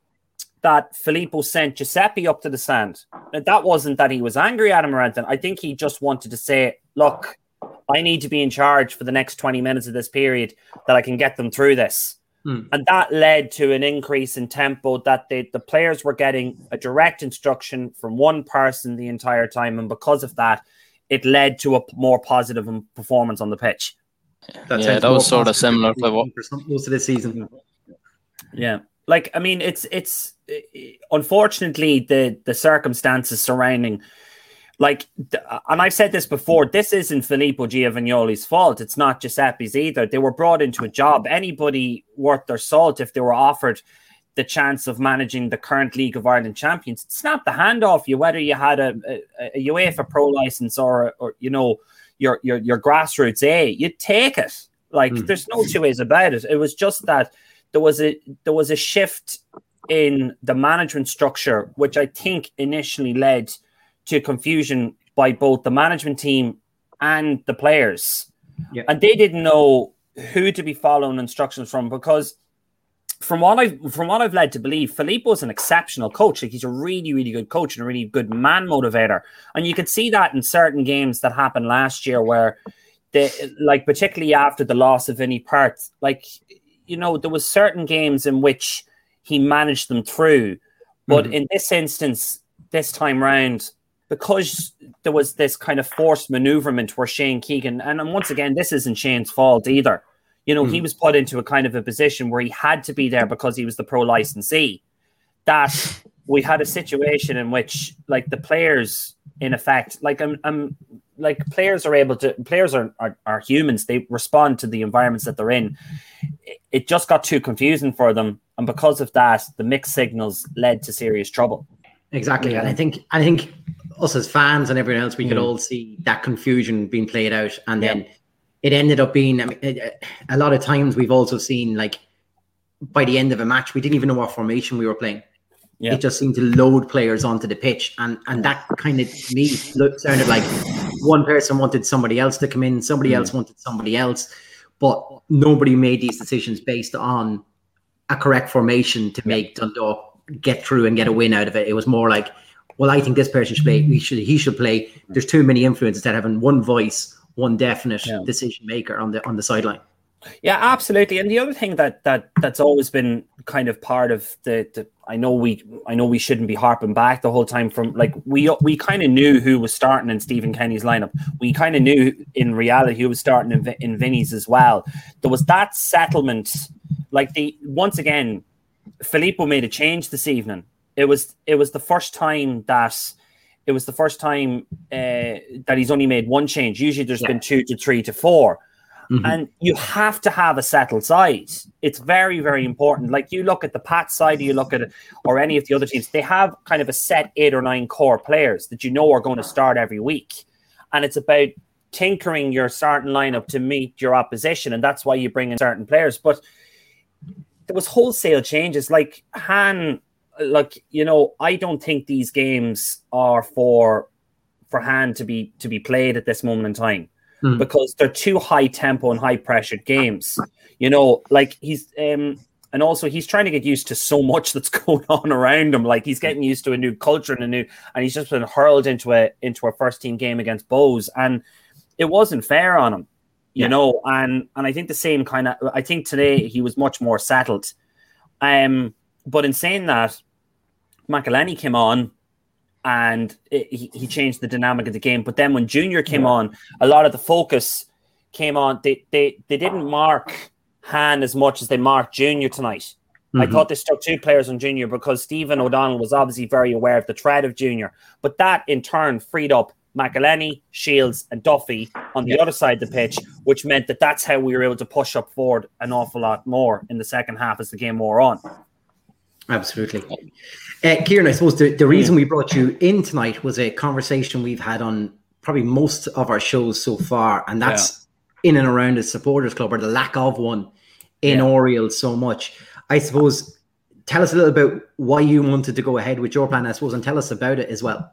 F: that Filippo sent Giuseppe up to the stand. Now, that wasn't that he was angry at him or anything. I think he just wanted to say, look, I need to be in charge for the next twenty minutes of this period that I can get them through this. Hmm. And that led to an increase in tempo, that they, the players were getting a direct instruction from one person the entire time. And because of that, it led to a more positive performance on the pitch.
D: That yeah, that was sort of similar to what
B: for most of the season.
F: Yeah. Like, I mean, it's, it's, unfortunately, the, the circumstances surrounding, like, and I've said this before, this isn't Filippo Giovagnoli's fault. It's not Giuseppe's either. They were brought into a job. Anybody worth their salt, if they were offered the chance of managing the current League of Ireland champions, snap the hand off you, whether you had a, a, a UEFA Pro license or, or you know, your your your grassroots A, you'd take it. Like, mm. there's no two ways about it. It was just that there was a there was a shift in the management structure, which I think initially led to confusion by both the management team and the players. Yeah. And they didn't know who to be following instructions from, because from what I've from what I've led to believe, Filippo's an exceptional coach. Like, he's a really, really good coach and a really good man motivator. And you could see that in certain games that happened last year where they, like, particularly after the loss of Vinnie Perth, like, you know, there was certain games in which he managed them through. But mm-hmm. in this instance, this time round, because there was this kind of forced maneuverment where Shane Keegan, and once again, this isn't Shane's fault either. You know, mm. he was put into a kind of a position where he had to be there because he was the pro licensee. That we had a situation in which, like, the players, in effect, like, I'm, I'm like players are able to, players are, are are humans. They respond to the environments that they're in. It just got too confusing for them, and because of that, the mixed signals led to serious trouble.
B: Exactly, and I think I think us as fans and everyone else, we mm. could all see that confusion being played out, and yeah. then it ended up being, I mean, a lot of times we've also seen, like, by the end of a match, we didn't even know what formation we were playing. Yeah. It just seemed to load players onto the pitch, and and that kind of, to me, sounded like one person wanted somebody else to come in, somebody mm. else wanted somebody else, but nobody made these decisions based on a correct formation to make Dundalk get through and get a win out of it. It was more like, well, I think this person should play. We should. He should play. There's too many influences instead of having one voice, one definite yeah. decision maker on the on the sideline.
F: Yeah, absolutely. And the other thing that that that's always been kind of part of the, the I know we I know we shouldn't be harping back the whole time from, like, we we kind of knew who was starting in Stephen Kenny's lineup. We kind of knew in reality who was starting in, in Vinny's as well. There was that settlement. Like, the once again, Filippo made a change this evening. It was it was the first time that it was the first time uh, that he's only made one change. Usually there's yeah. been two to three to four. Mm-hmm. And you have to have a settled side. It's very, very important. Like, you look at the Pats side, or you look at it, or any of the other teams, they have kind of a set eight or nine core players that you know are going to start every week. And it's about tinkering your starting lineup to meet your opposition. And that's why you bring in certain players. But there was wholesale changes. Like, Han, like, you know, I don't think these games are for for Han to be to be played at this moment in time.
B: Mm.
F: because they're two high tempo and high pressured games. You know, like he's um and also he's trying to get used to so much that's going on around him. Like he's getting used to a new culture and a new, and he's just been hurled into a into a first team game against Bows, and it wasn't fair on him, you yeah. know. And and I think the same kind of. I think today he was much more settled. Um, but in saying that, McElhenney came on, and it, he he changed the dynamic of the game. But then when Junior came yeah. on, a lot of the focus came on. They they they didn't mark Han as much as they marked Junior tonight. Mm-hmm. I thought they stuck two players on Junior because Stephen O'Donnell was obviously very aware of the threat of Junior. But that in turn freed up McElhenney, Shields and Duffy on the yeah. other side of the pitch, which meant that that's how we were able to push up forward an awful lot more in the second half as the game wore on.
B: Absolutely. Uh, Kieran, I suppose the, the reason we brought you in tonight was a conversation we've had on probably most of our shows so far, and that's yeah. in and around the supporters club, or the lack of one in yeah. Oriel so much. I suppose, tell us a little about why you wanted to go ahead with your plan, I suppose, and tell us about it as well.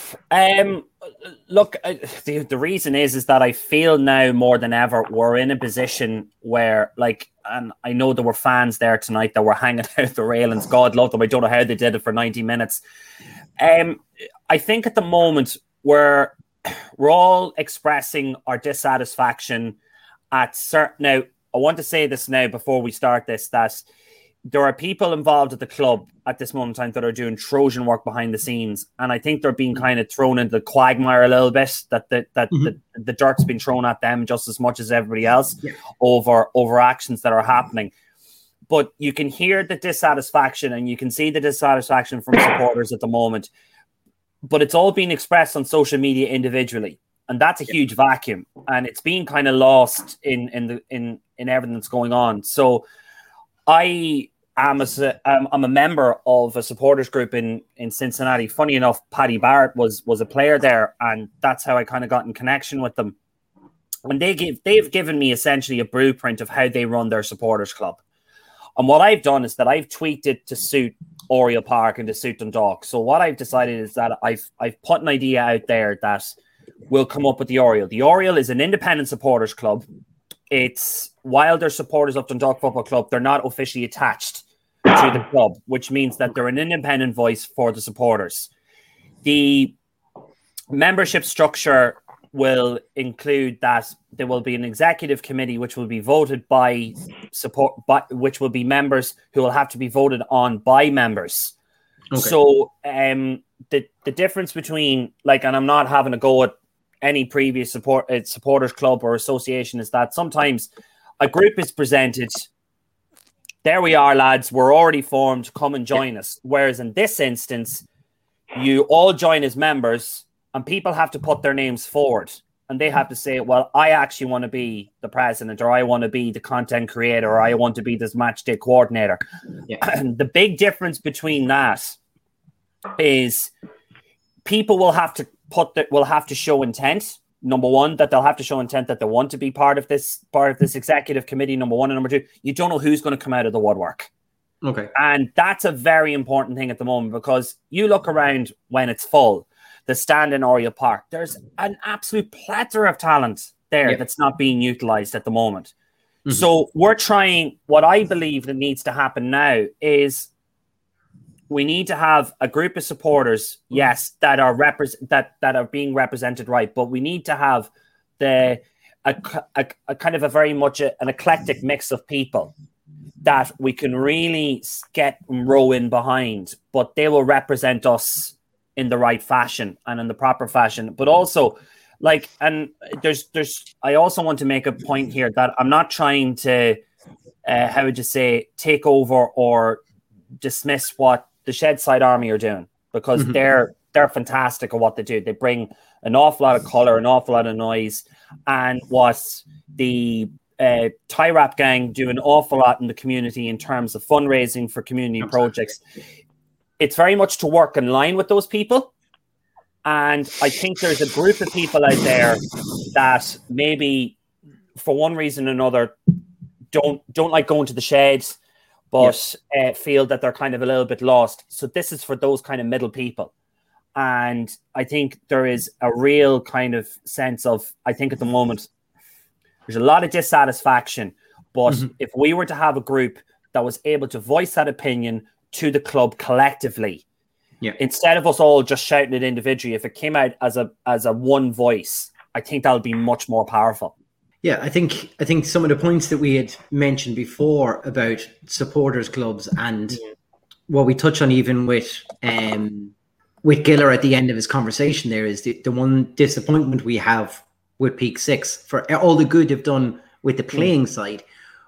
F: Um, look, uh, the, the reason is, is that I feel now more than ever, we're in a position where, like, and I know there were fans there tonight that were hanging out the railings. God love them. I don't know how they did it for ninety minutes. Um, I think at the moment we're, we're all expressing our dissatisfaction at certain... Now, I want to say this now before we start this, that there are people involved at the club at this moment in time that are doing Trojan work behind the scenes. And I think they're being kind of thrown into the quagmire a little bit, that the, that mm-hmm. the, the dirt's been thrown at them just as much as everybody else yeah. over, over actions that are happening. But you can hear the dissatisfaction and you can see the dissatisfaction from supporters at the moment. But it's all being expressed on social media individually. And that's a huge vacuum. And it's being kind of lost in, in, the, in, in everything that's going on. So I... I'm a, I'm a member of a supporters group in, in Cincinnati. Funny enough, Paddy Barrett was was a player there, and that's how I kind of got in connection with them. And they give they've given me essentially a blueprint of how they run their supporters club. And what I've done is that I've tweaked it to suit Oriel Park and to suit Dundalk. So what I've decided is that I've I've put an idea out there that will come up with the Oriel. The Oriel is an independent supporters club. It's while they're supporters of Dundalk Football Club, they're not officially attached to the club, which means that they're an independent voice for the supporters. The membership structure will include that there will be an executive committee which will be voted by support, by, which will be members who will have to be voted on by members. Okay. So um, the the difference between, like, and I'm not having a go at any previous support uh, supporters club or association, is that sometimes a group is presented. There we are, lads. We're already formed. Come and join us. Whereas in this instance, you all join as members and people have to put their names forward. And they have to say, well, I actually want to be the president, or I want to be the content creator, or I want to be this match day coordinator. Yeah. And the big difference between that is people will have to put that will have to show intent. Number one, that they'll have to show intent that they want to be part of this part of this executive committee. Number one, and number two, you don't know who's going to come out of the woodwork.
B: Okay,
F: and that's a very important thing at the moment, because you look around when it's full, the stand in Oriel Park, there's an absolute plethora of talent there yeah. that's not being utilized at the moment. Mm-hmm. So we're trying. What I believe that needs to happen now is we need to have a group of supporters, yes, that are repre- that that are being represented right, but we need to have the a, a, a kind of a very much a, an eclectic mix of people that we can really get and row in behind, but they will represent us in the right fashion and in the proper fashion. But also, like, and there's there's I also want to make a point here that I'm not trying to uh, how would you say take over or dismiss what the Shedside Army are doing, because mm-hmm. they're they're fantastic at what they do. They bring an awful lot of colour, an awful lot of noise, and what the uh, Tie Rap Gang do an awful lot in the community in terms of fundraising for community projects. It's very much to work in line with those people, and I think there's a group of people out there that maybe, for one reason or another, don't don't like going to the Sheds, but yeah. uh, feel that they're kind of a little bit lost. So this is for those kind of middle people. And I think there is a real kind of sense of, I think at the moment, There's a lot of dissatisfaction. But
B: Mm-hmm.
F: if we were to have a group that was able to voice that opinion to the club collectively,
B: yeah.
F: instead of us all just shouting it individually, if it came out as a as a one voice, I think that would be much more powerful.
B: Yeah, I think I think some of the points that we had mentioned before about supporters clubs and mm-hmm. what we touch on even with um, with Giller at the end of his conversation there is the, the one disappointment we have with Peak Six for all the good they've done with the playing mm-hmm. side.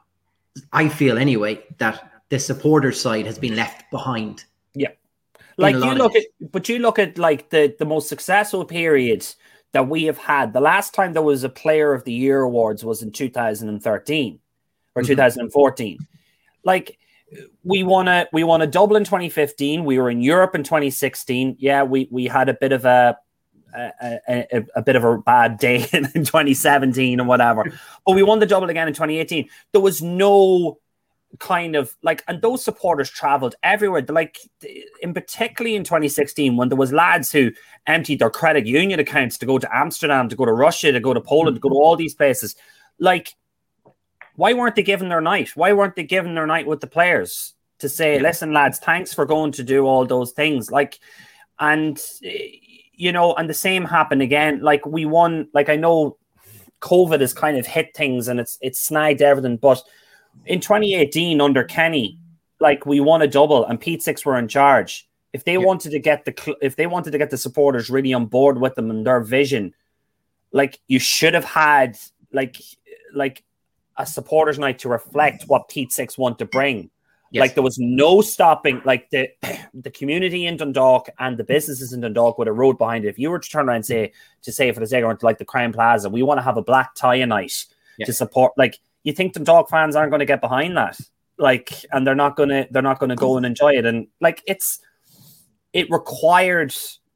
B: I feel anyway that the supporter side has been left behind.
F: Yeah. Like you look at, but you look at like the, the most successful period that we have had. The last time there was a Player of the Year awards was in two thousand thirteen or mm-hmm. two thousand fourteen. Like we won a, we won a double in twenty fifteen. We were in Europe in twenty sixteen. Yeah. We, we had a bit of a, A, a, a bit of a bad day in twenty seventeen and whatever, but we won the double again in twenty eighteen. There was no kind of like, and those supporters traveled everywhere. Like in particularly in twenty sixteen, when there was lads who emptied their credit union accounts to go to Amsterdam, to go to Russia, to go to Poland, to go to all these places. Like, why weren't they given their night? Why weren't they given their night with the players to say, listen, lads, thanks for going to do all those things? Like, and you know, and the same happened again. Like we won, like I know COVID has kind of hit things and it's it's snagged everything. But in twenty eighteen under Kenny, like we won a double and Pete Six were in charge. If they yeah. wanted to get the if they wanted to get the supporters really on board with them and their vision, like you should have had like like a supporters night to reflect what Pete Six want to bring. Yes. Like there was no stopping, like the the community in Dundalk and the businesses in Dundalk with a road behind it. If you were to turn around and say, to say for the sake of like the Crown Plaza, we want to have a black tie night yeah. to support, like you think Dundalk fans aren't going to get behind that, like, and they're not going to they're not going to go and enjoy it, and like it's it required,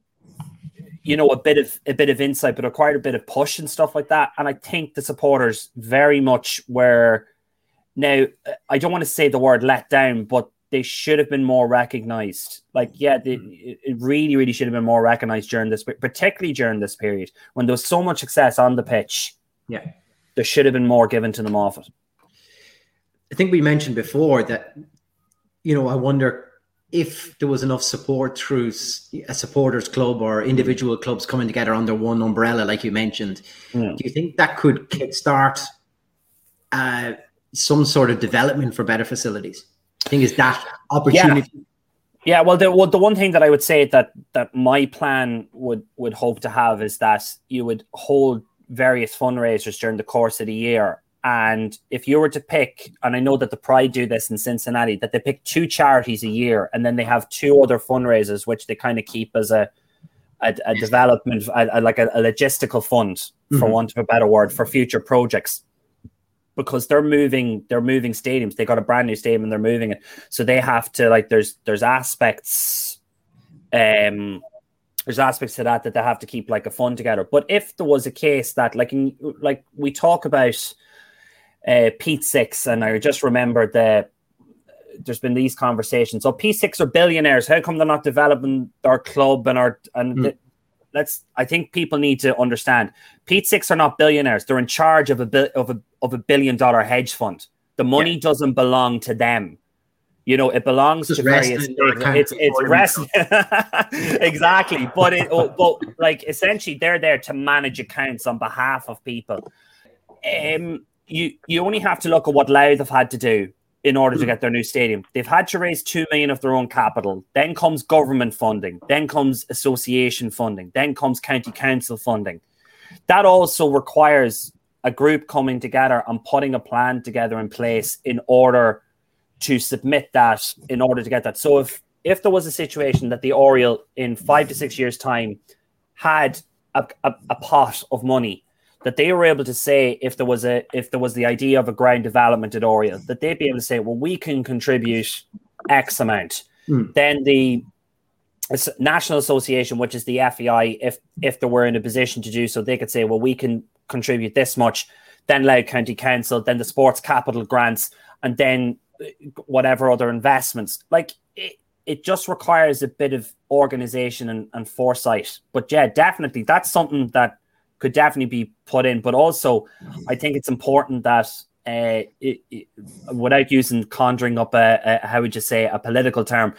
F: you know, a bit of a bit of insight, but it required a bit of push and stuff like that. And I think the supporters very much were. Now, I don't want to say the word let down, but they should have been more recognized. Like, yeah, they, it really, really should have been more recognized during this, particularly during this period when there was so much success on the pitch.
B: Yeah,
F: there should have been more given to them off it.
B: I think we mentioned before that, you know, I wonder if there was enough support through a supporters club or individual clubs coming together under one umbrella, like you mentioned. Mm. Do you think that could kickstart uh, some sort of development for better facilities? I think is that opportunity.
F: Yeah, yeah well, the, well, the one thing that I would say that that my plan would, would hope to have is that you would hold various fundraisers during the course of the year. And if you were to pick, and I know that the Pride do this in Cincinnati, that they pick two charities a year and then they have two other fundraisers, which they kind of keep as a a, a development, a, a, like a, a logistical fund, for mm-hmm. want of a better word, for future projects. Because they're moving, they're moving stadiums. They got a brand new stadium and they're moving it. So they have to, like, there's there's aspects, um, there's aspects to that that they have to keep like a fund together. But if there was a case that, like, in, like we talk about uh, Pete Six, and I just remembered that there's been these conversations. So P Six are billionaires. How come they're not developing our club and our and mm. the, let's? I think people need to understand. Pete Six are not billionaires. They're in charge of a bi- of a of a billion dollar hedge fund. The money yeah. doesn't belong to them. You know, it belongs Just to various. It's it's resting exactly, but it but like essentially they're there to manage accounts on behalf of people. Um, you you only have to look at what Louth have had to do in order to get their new stadium. They've had to raise two million of their own capital. Then comes government funding. Then comes association funding. Then comes county council funding. That also requires a group coming together and putting a plan together in place in order to submit that, in order to get that. So if if there was a situation that the Oriole in five to six years' time had a, a, a pot of money, that they were able to say, if there was a if there was the idea of a ground development at Oriole, that they'd be able to say, well, we can contribute X amount. Mm. Then the National Association, which is the F E I, if if they were in a position to do so, they could say, well, we can contribute this much. Then Louth County Council, then the sports capital grants, and then whatever other investments. Like it, it just requires a bit of organization and, and foresight. But yeah, definitely, that's something that could definitely be put in. But also, I think it's important that, uh, it, it, without using conjuring up a, a, how would you say, a political term,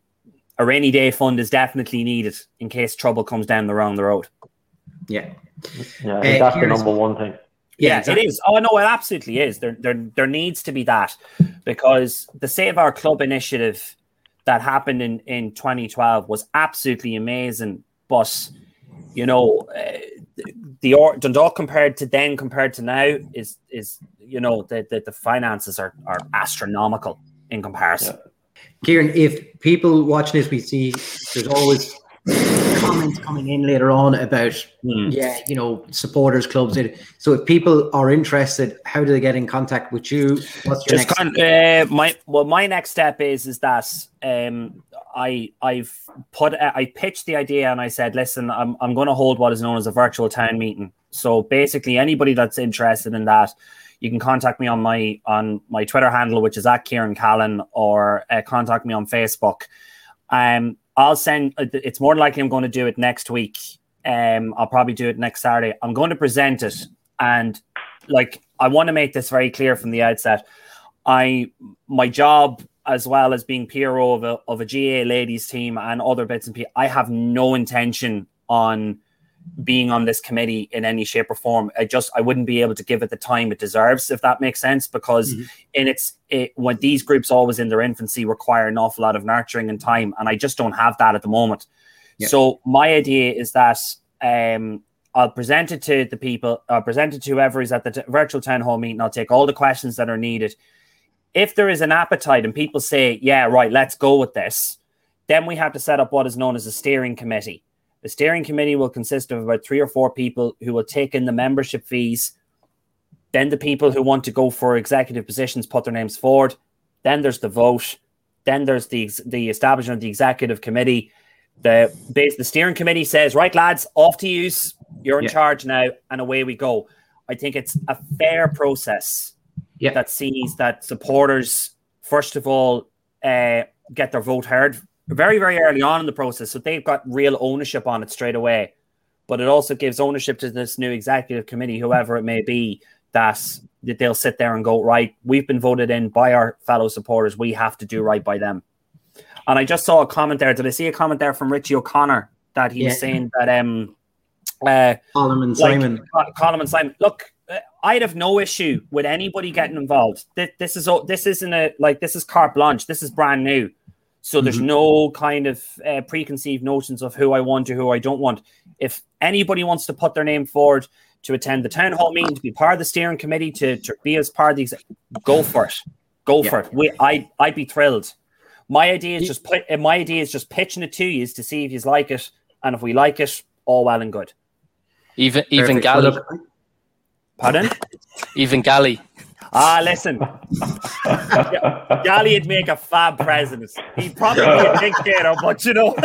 F: a rainy day fund is definitely needed in case trouble comes down the wrong the road.
B: Yeah,
C: yeah, I think
B: uh,
C: that's the number one thing.
F: Yeah,
B: Yeah, exactly.
F: it is. Oh no, it absolutely is. There, there, there needs to be that, because the Save Our Club initiative that happened in, in twenty twelve was absolutely amazing. But you know, uh, the or, Dundalk compared to then compared to now is is you know the the, the finances are are astronomical in comparison.
C: Yeah.
B: Kieran, if people watching this, we see there's always comments coming in later on about,
F: Hmm.
B: yeah, you know, supporters clubs. So if people are interested, how do they get in contact with you? What's your
F: Just
B: next?
F: kind uh, my well, my next step is is that um, I I've put I pitched the idea and I said, listen, I'm I'm going to hold what is known as a virtual town meeting. So basically, anybody that's interested in that, you can contact me on my on my Twitter handle, which is at Kieran Callan, or uh, contact me on Facebook. Um, I'll send. It's more than likely I'm going to do it next week. Um, I'll probably do it next Saturday. I'm going to present it, and like I want to make this very clear from the outset. I my job, as well as being P R O of a of a G A A ladies team and other bits and pieces, I have no intention on being on this committee in any shape or form. I just I wouldn't be able to give it the time it deserves, if that makes sense, because mm-hmm. in its it, when these groups always in their infancy require an awful lot of nurturing and time, and I just don't have that at the moment. Yeah. So my idea is that um I'll present it to the people, I'll present it to whoever is at the t- virtual town hall meeting. I'll take all the questions that are needed. If there is an appetite and people say, yeah, right, let's go with this, then we have to set up what is known as a steering committee. The steering committee will consist of about three or four people who will take in the membership fees. Then the people who want to go for executive positions put their names forward. Then there's the vote. Then there's the the establishment of the executive committee. The base the steering committee says, right, lads, off to you. You're in yeah. charge now, and away we go. I think it's a fair process yeah. that sees that supporters, first of all, uh, get their vote heard very, very early on in the process. So they've got real ownership on it straight away. But it also gives ownership to this new executive committee, whoever it may be, that, that they'll sit there and go, right, we've been voted in by our fellow supporters. We have to do right by them. And I just saw a comment there. Did I see a comment there from Richie O'Connor that he yeah. was saying that um, uh,
B: Colin and
F: like,
B: Simon.
F: Colin and Simon. Look, I'd have no issue with anybody getting involved. This, this is this isn't a like this is carte blanche. This is brand new. So there's mm-hmm. no kind of uh, preconceived notions of who I want or who I don't want. If anybody wants to put their name forward to attend the town hall meeting, to be part of the steering committee, to, to be as part of the exec- go for it. Go yeah. for it. We, I, I'd be thrilled. My idea is just put, my idea is just pitching it to you to see if you like it, and if we like it, all well and good.
D: Even even Gally.
F: Pardon?
D: Even Gally.
F: Ah, listen. Gally would make a fab president. He'd probably be a dictator, but you know.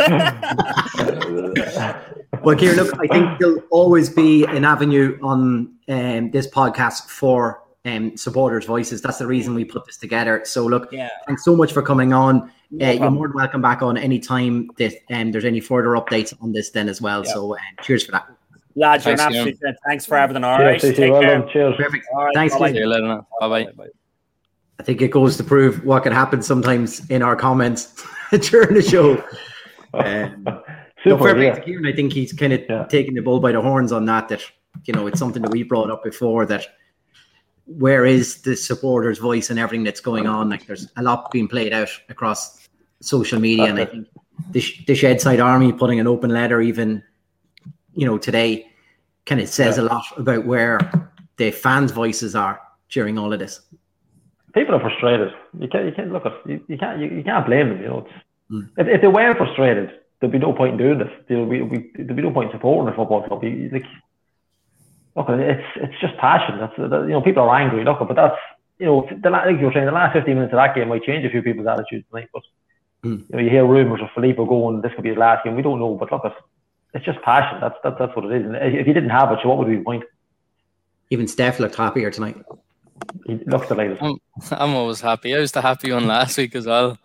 B: Well, Kieran, look, I think there'll always be an avenue on um, this podcast for um, supporters' voices. That's the reason we put this together. So, look, yeah. thanks so much for coming on. No uh, you're more than welcome back on any time that um, there's any further updates on this then as well. Yeah. So, uh, cheers for that.
F: Lads, you're an absolute good. Thanks for everything. All right.
C: Cheers, Take well care. Done. Cheers.
B: Perfect.
F: All right.
B: Thanks,
F: bye-bye.
B: Kieran.
D: Bye bye.
B: I think it goes to prove what can happen sometimes in our comments during the show. Um, Super, fair play to Kieran. I think he's kind of yeah. taking the bull by the horns on that. That you know, it's something that we brought up before. That where is the supporters' voice and everything that's going on? Like, there's a lot being played out across social media, okay. and I think the, the Shedside Army putting an open letter, even you know, today, kind of says yeah. a lot about where the fans' voices are during all of this.
C: People are frustrated. You can't, you can't look at you, you can't you, you can't blame them. You know, it's, mm. if, if they weren't frustrated, there'd be no point in doing this. There'd be, there'd be no point in supporting a football club. You, like, look, it's it's just passion. That's that, you know, people are angry. Look, but that's you know, the, like you were saying, the last fifteen minutes of that game might change a few people's attitudes tonight. But mm. you know, you hear rumours of Filippo going, this could be his last game. We don't know, but look, it's, it's just passion. That's that, that's what it is. And if you didn't have it, so what would be the point?
B: Even Steph looked happier tonight.
C: He looks delighted.
D: I'm, I'm always happy. I was the happy one last week as well.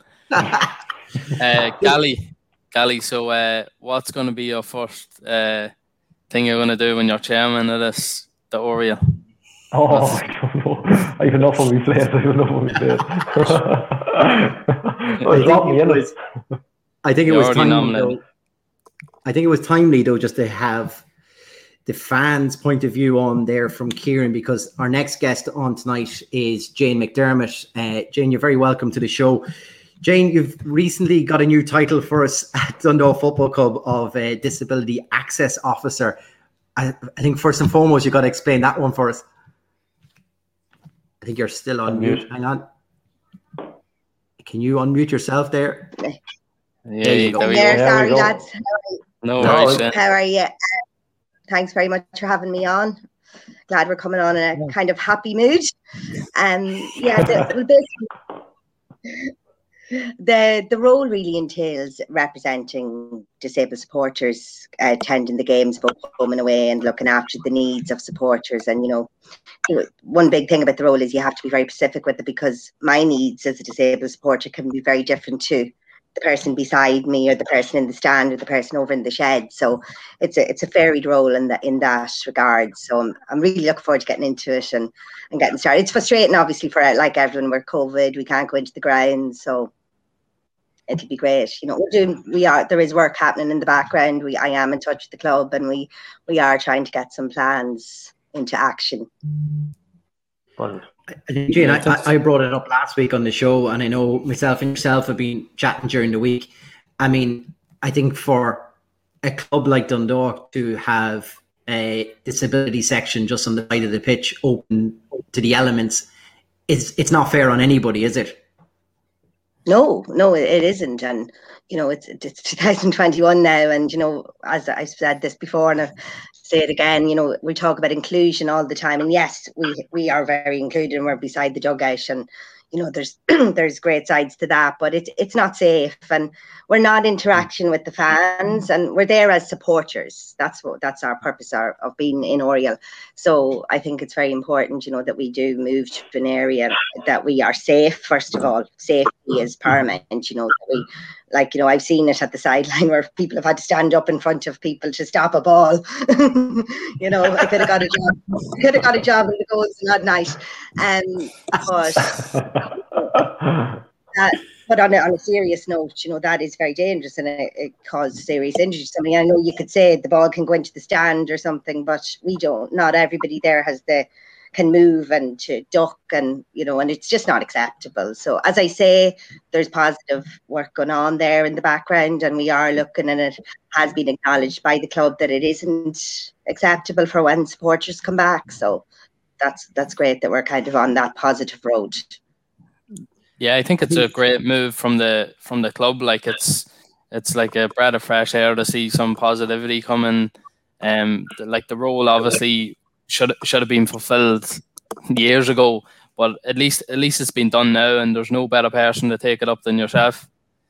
D: uh, Gally, Gally. So, uh, what's going to be your first uh, thing you're going to do when you're chairman of this, the Oriel?
C: Oh, I don't know. I have enough on my plate. I have enough on my plate.
B: I think it was, I think it was timely, though. I think it was timely, though, just to have the fans' point of view on there from Kieran, because our next guest on tonight is Jane McDermott. Uh, Jane, you're very welcome to the show. Jane, you've recently got a new title for us at Dundalk Football Club of uh, Disability Access Officer. I, I think first and foremost, you've got to explain that one for us. I think you're still on mute. Hang on. Can you unmute yourself there?
D: Yeah,
B: there you go.
G: There,
C: There
G: sorry,
C: we go.
G: lads.
D: No
B: No,
D: worries.
B: it's-
D: yeah.
G: How are you? Thanks very much for having me on. Glad we're coming on in a kind of happy mood. Um, yeah, the, well, basically, the the role really entails representing disabled supporters, uh, attending the games both home and away, and looking after the needs of supporters. And you know, you know, one big thing about the role is you have to be very specific with it, because my needs as a disabled supporter can be very different to the person beside me, or the person in the stand, or the person over in the shed. So it's a it's a varied role in that in that regard. So I'm I'm really looking forward to getting into it and, and getting started. It's frustrating, obviously, for like everyone. We're COVID, we can't go into the ground, so it'll be great. You know, we're doing we are there is work happening in the background. We I am in touch with the club, and we we are trying to get some plans into action.
C: Brilliant.
B: I think, Jane, I, I brought it up last week on the show, and I know myself and yourself have been chatting during the week. I mean, I think for a club like Dundalk to have a disability section just on the side of the pitch open to the elements, it's, it's not fair on anybody, is it?
G: No, no, it isn't. And, you know, it's it's two thousand twenty-one now. And, you know, as I've said this before, and I say it again, you know, we talk about inclusion all the time. And yes, we we are very included, and we're beside the dugout. And, you know, there's there's great sides to that, but it's it's not safe. And we're not interacting with the fans, and we're there as supporters. That's what that's our purpose our, of being in Oriel. So I think it's very important, you know, that we do move to an area that we are safe. First of all, safety is paramount. You know, that we, like, you know, I've seen it at the sideline where people have had to stand up in front of people to stop a ball. You know, I could have got a job. Could have got a job in the goals that night. Um, but that, but on a, on a serious note, you know, that is very dangerous, and it, it causes serious injury to somebody. I know you could say the ball can go into the stand or something, but we don't. Not everybody there has the can move and to duck, and you know, and it's just not acceptable. So as I say, there's positive work going on there in the background, and we are looking, and it has been acknowledged by the club that it isn't acceptable for when supporters come back. So that's that's great that we're kind of on that positive road.
D: Yeah, I think it's a great move from the from the club. Like it's it's like a breath of fresh air to see some positivity coming. Um, like the role obviously should should have been fulfilled years ago, but at least at least it's been done now, and there's no better person to take it up than yourself.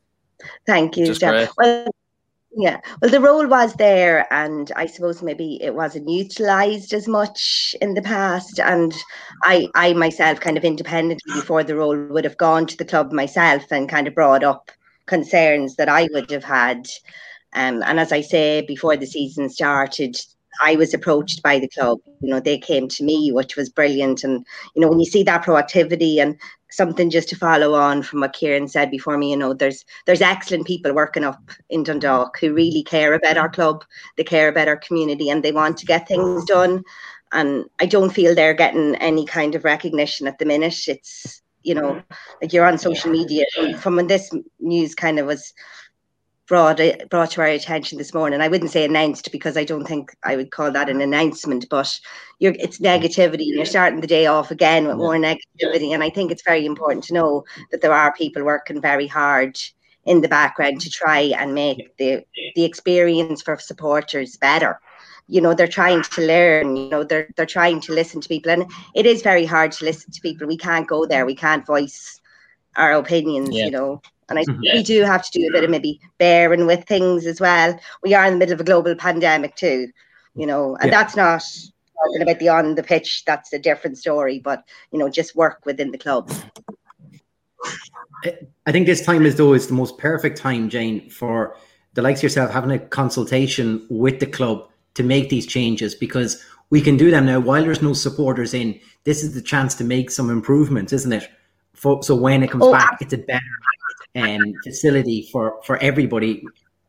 G: Thank you,
D: Just
G: Jeff.
D: great.
G: Well, yeah, well, the role was there, and I suppose maybe it wasn't utilised as much in the past. And I, I myself, kind of independently before the role, would have gone to the club myself and kind of brought up concerns that I would have had. Um, and as I say, before the season started, I was approached by the club. You know, they came to me, which was brilliant. And you know, when you see that proactivity, and something just to follow on from what Kieran said before me, you know, there's there's excellent people working up in Dundalk who really care about our club, they care about our community, and they want to get things done. And I don't feel they're getting any kind of recognition at the minute. It's, you know, like you're on social media, and from when this news kind of was brought brought to our attention this morning, I wouldn't say announced, because I don't think I would call that an announcement, but you're it's negativity, and you're starting the day off again with more negativity. And I think it's very important to know that there are people working very hard in the background to try and make the the experience for supporters better. You know, they're trying to learn, you know, they're they're trying to listen to people, and it is very hard to listen to people. We can't go there, we can't voice our opinions, yeah. you know. And I think yeah. we do have to do a bit of maybe bearing with things as well. We are in the middle of a global pandemic too, you know, and yeah. that's not talking about the on the pitch. That's a different story, but, you know, just work within the club.
B: I think this time as though is the most perfect time, Jane, for the likes of yourself having a consultation with the club to make these changes, because we can do them now while there's no supporters in. This is the chance to make some improvements, isn't it? For, so when it comes oh, back, it's a better um, facility for, for everybody.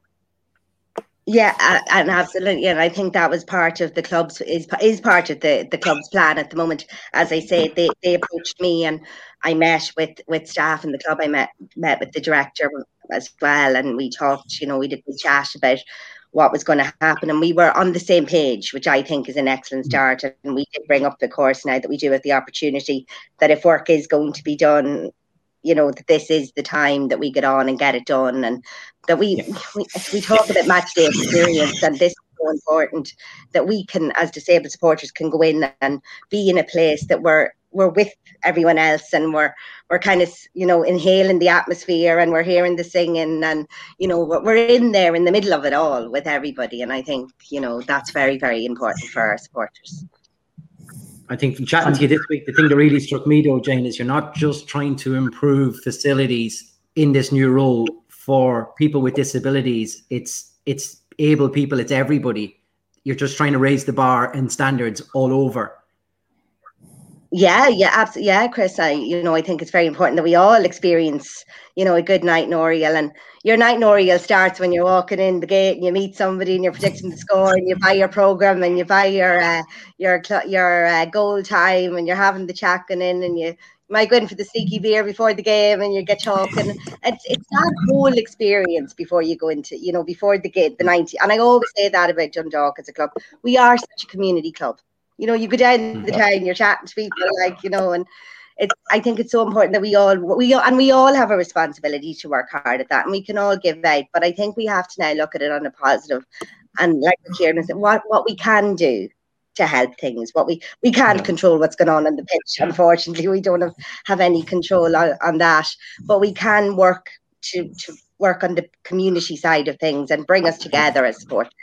G: Yeah, and absolutely, and I think that was part of the club's is is part of the, the club's plan at the moment. As I say, they, they approached me, and I met with, with staff in the club. I met met with the director as well, and we talked. You know, we did a chat about what was going to happen, and we were on the same page, which I think is an excellent start. And we did bring up, the course, now that we do have the opportunity, that if work is going to be done, you know, that this is the time that we get on and get it done, and that we yeah. we, we talk about match day experience, and this is so important that we can, as disabled supporters, can go in and be in a place that we're we're with everyone else, and we're we're kind of, you know, inhaling the atmosphere, and we're hearing the singing, and, you know, we're in there in the middle of it all with everybody. And I think, you know, that's very, very important for our supporters.
B: I think from chatting to you this week, the thing that really struck me though, Jane, is you're not just trying to improve facilities in this new role for people with disabilities. It's it's able people, it's everybody. You're just trying to raise the bar and standards all over.
G: Yeah, yeah, absolutely. Yeah, Chris, I, you know, I think it's very important that we all experience, you know, a good night in Oriel. And your night in Oriel starts when you're walking in the gate and you meet somebody and you're predicting the score, and you buy your program and you buy your uh, your your uh, goal time, and you're having the chat going in, and you might go in for the sneaky beer before the game, and you get talking. It's it's that whole experience before you go into, you know, before the gate, the ninety. And I always say that about Dundalk as a club. We are such a community club. You know, you go down the town, you're chatting to people, like, you know, and it's, I think it's so important that we all, we and we all have a responsibility to work hard at that, and we can all give out. But I think we have to now look at it on a positive, and like Kieran said, what, what we can do to help things. What we, we can't yeah. control what's going on on the pitch. Unfortunately, we don't have, have any control on, on that, but we can work to, to work on the community side of things and bring us together as supporters.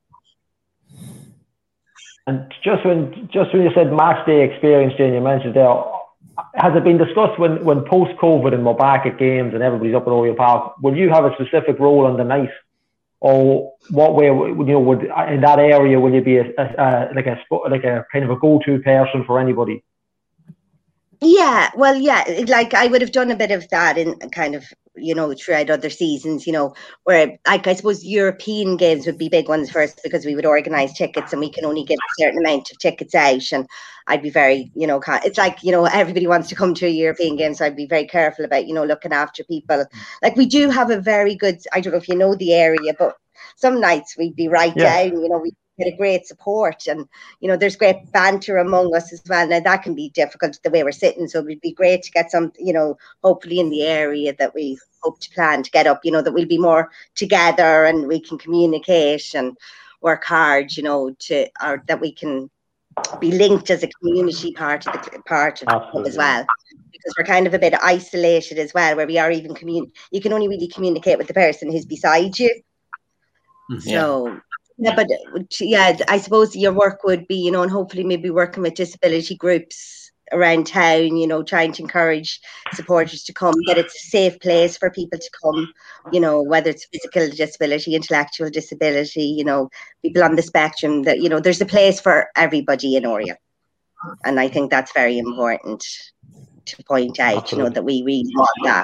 C: And just when just when you said match day experience, Jane, you mentioned there, has it been discussed when, when post-COVID and we're back at games and everybody's up at Oriel Park, will you have a specific role on the night? Or what way, you know, would in that area, will you be a, a, a like a like a kind of a go-to person for anybody?
G: Yeah, well, yeah, like I would have done a bit of that in kind of, you know, throughout other seasons, you know, where, like, I suppose European games would be big ones first, because we would organise tickets and we can only give a certain amount of tickets out. And I'd be very, you know, it's like, you know, everybody wants to come to a European game, so I'd be very careful about, you know, looking after people. Like, we do have a very good, I don't know if you know the area, but some nights we'd be right yeah. down, you know, we get a great support, and, you know, there's great banter among us as well. Now that can be difficult the way we're sitting, so it'd be great to get some, you know, hopefully in the area that we hope to plan to get up, you know, that we'll be more together and we can communicate and work hard, you know, to, or that we can be linked as a community part of the part of the club as well, because we're kind of a bit isolated as well, where we are even commun you can only really communicate with the person who's beside you. Mm-hmm. So yeah, but yeah, I suppose your work would be, you know, and hopefully maybe working with disability groups around town, you know, trying to encourage supporters to come, that it's a safe place for people to come, you know, whether it's physical disability, intellectual disability, you know, people on the spectrum, that, you know, there's a place for everybody in Oriel. And I think that's very important to point out, Absolutely. you know, that we really want that.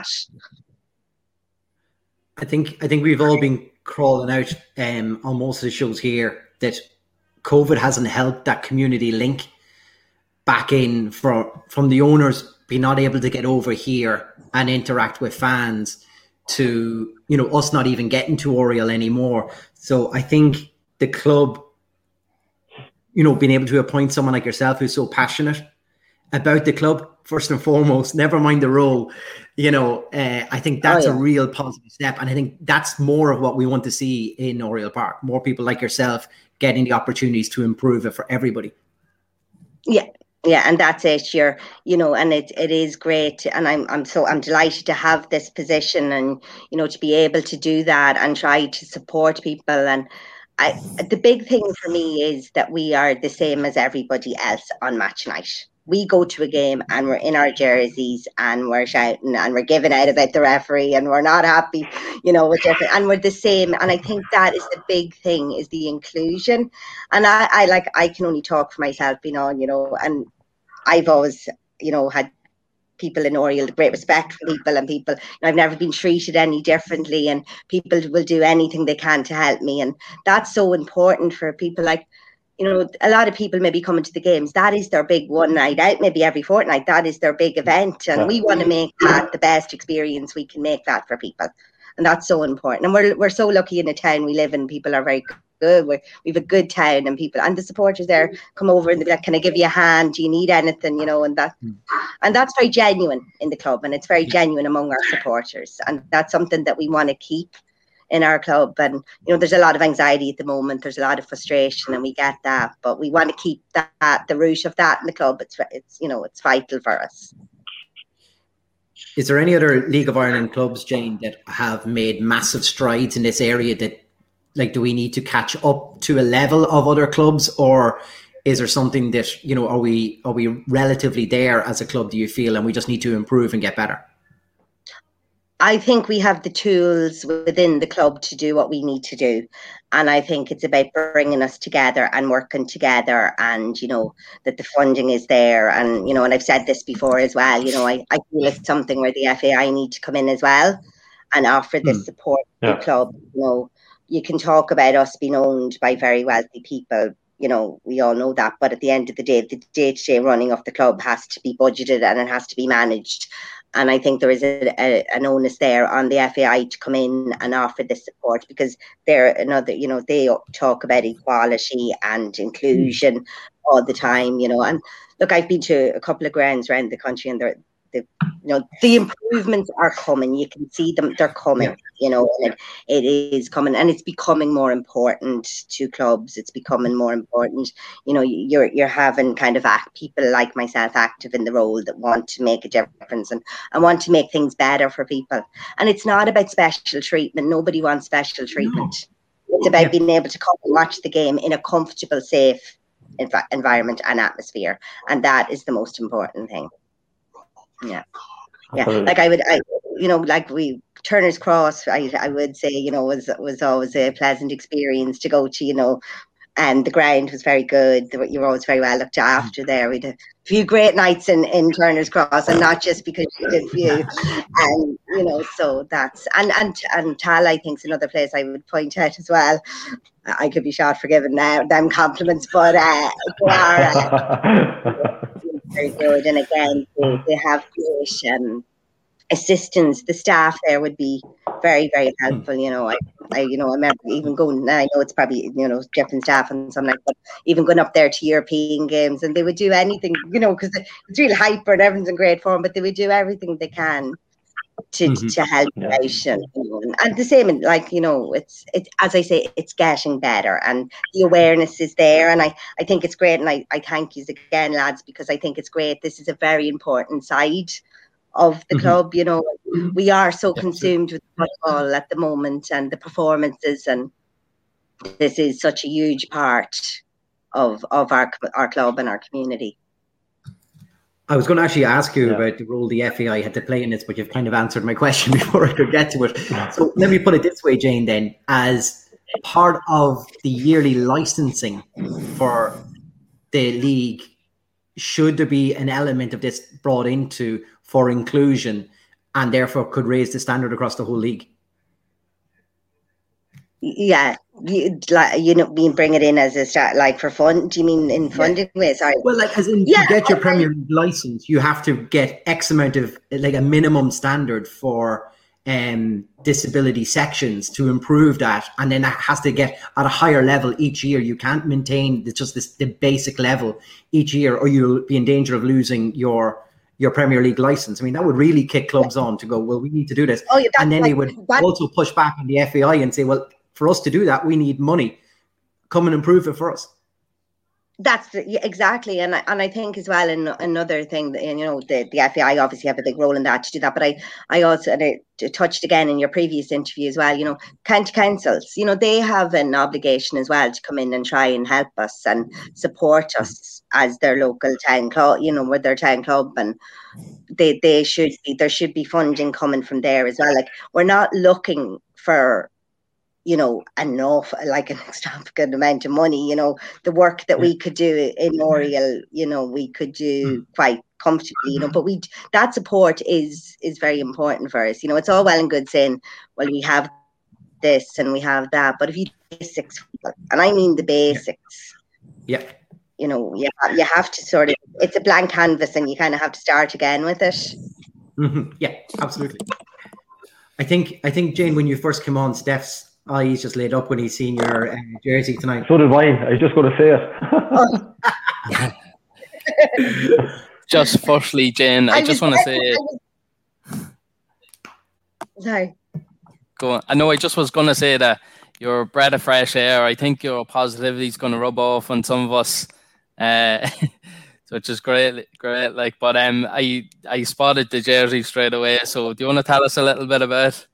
B: I think, I think we've all been crawling out um, on most of the shows here that COVID hasn't helped that community link back in for, from the owners being not able to get over here and interact with fans, to, you know, us not even getting to Oriel anymore. So I think the club, you know, being able to appoint someone like yourself who's so passionate about the club, first and foremost, never mind the role, you know, uh, I think that's oh, yeah. a real positive step. And I think that's more of what we want to see in Oriel Park. More people like yourself getting the opportunities to improve it for everybody.
G: Yeah. Yeah, and that's it. You're, you know, and it it is great, and I'm I'm so I'm delighted to have this position, and, you know, to be able to do that and try to support people. And I, the big thing for me is that we are the same as everybody else on match night. we go to a game and we're in our jerseys and we're shouting and we're giving out about the referee and we're not happy, you know, with different, and we're the same. And I think that is the big thing, is the inclusion. And I, I like, I can only talk for myself, being on, you know, and I've always, you know, had people in Oriel great respect for people, and people, you know, I've never been treated any differently, and people will do anything they can to help me. And that's so important for people. Like, you know, a lot of people maybe coming to the games, that is their big one night out, maybe every fortnight, that is their big event. And we want to make that the best experience we can make that for people. And that's so important. And we're we're so lucky in the town we live in. People are very good. We're, we have a good town, and people, and the supporters there come over and they're like, can I give you a hand? Do you need anything? You know, and that, and that's very genuine in the club, and it's very genuine among our supporters. And that's something that we want to keep in our club. And, you know, there's a lot of anxiety at the moment. There's a lot of frustration, and we get that, but we want to keep that, the root of that in the club. It's, it's, you know, it's vital for us.
B: Is there any other League of Ireland clubs, Jane, that have made massive strides in this area? That, like, do we need to catch up to a level of other clubs, or is there something that, you know, are we are we relatively there as a club, do you feel, and we just need to improve and get better?
G: I think we have the tools within the club to do what we need to do. And I think it's about bringing us together and working together, and, you know, that the funding is there. And, you know, and I've said this before as well, you know, I, I feel it's something where the F A I need to come in as well and offer this mm. support to yeah. the club. You know, you can talk about us being owned by very wealthy people. You know, we all know that. But at the end of the day, the day-to-day running of the club has to be budgeted and it has to be managed. And I think there is a, a, an onus there on the F A I to come in and offer this support, because they're another, you know, they talk about equality and inclusion all the time, you know. And look, I've been to a couple of grounds around the country, and they're, the, you know, the improvements are coming. You can see them; they're coming. Yeah. You know, and it, it is coming, and it's becoming more important to clubs. It's becoming more important. You know, you're you're having kind of act, people like myself active in the role that want to make a difference and, and want to make things better for people. And it's not about special treatment. Nobody wants special treatment. No. It's about yeah. being able to come and watch the game in a comfortable, safe env- environment and atmosphere, and that is the most important thing. Yeah, yeah. Like I would, I, you know, like we Turner's Cross, I, I would say, you know, was was always a pleasant experience to go to. You know, and the ground was very good. You were always very well looked after there. We had a few great nights in, in Turner's Cross, and not just because you did few. And you know, so that's and and and Tal, I think, is another place I would point out as well. I could be shot for giving now them compliments, but uh, they are. Uh, very good, and again they, they have great um, assistance. The staff there would be very, very helpful. You know, I, I, you know, I remember even going. I know it's probably, you know, different staff and something like that. But even going up there to European games, and they would do anything, you know, because it's really hyper and everyone's in great form. But they would do everything they can to mm-hmm. to help yeah. out, and, you know, and, and the same, like, you know, it's it's as I say, it's getting better, and the awareness is there, and I, I think it's great, and I, I thank you again, lads, because I think it's great. This is a very important side of the mm-hmm. club. You know, we are so yeah, consumed sure. with football at the moment and the performances, and this is such a huge part of of our our club and our community.
B: I was going to actually ask you yeah. about the role the F A I had to play in this, but you've kind of answered my question before I could get to it. So let me put it this way, Jane, then. As part of the yearly licensing for the league, should there be an element of this brought into for inclusion, and therefore could raise the standard across the whole league?
G: Yeah, you like you know, being bring it in as a start, like for fun. Do you mean in funding yeah. way? Sorry.
B: Well, like as in yeah, to get your Premier League license, you have to get X amount of, like, a minimum standard for um disability sections to improve that, and then it has to get at a higher level each year. You can't maintain the, just this the basic level each year, or you'll be in danger of losing your your Premier League license. I mean, that would really kick clubs on to go, well, we need to do this. Oh, yeah, and then like, they would that, also push back on the F A I and say, well, for us to do that, we need money. Come and improve it for us.
G: That's the, yeah, exactly, and I, and I think as well, and another thing, that, and you know, the, the F A I obviously have a big role in that to do that. But I, I also and I touched again in your previous interview as well. You know, county councils, you know, they have an obligation as well to come in and try and help us and support us as their local town club. You know, with their town club, and they they should be there should be funding coming from there as well. Like we're not looking for, you know, enough, like an extravagant amount of money. You know, the work that we could do in Oriel, you know, we could do quite comfortably, you know, but we, that support is, is very important for us. You know, it's all well and good saying, well, we have this and we have that, but if you do basics, and I mean the basics,
B: yeah,
G: you know, you have, you have to sort of, it's a blank canvas and you kind of have to start again with it.
B: Mm-hmm. Yeah, absolutely. I think, I think, Jane, when you first came on, Steph's eyes just lit up when he seen your uh, jersey tonight.
C: So did mine. I was just going to say
D: it. Just firstly, Jane, I, I just want to say.
G: Was... Sorry.
D: Go on. I know. I just was going to say that you're a breath of fresh air. I think your positivity is going to rub off on some of us, uh, which is great. Great. Like, but um, I I spotted the jersey straight away. So, do you want to tell us a little bit about it?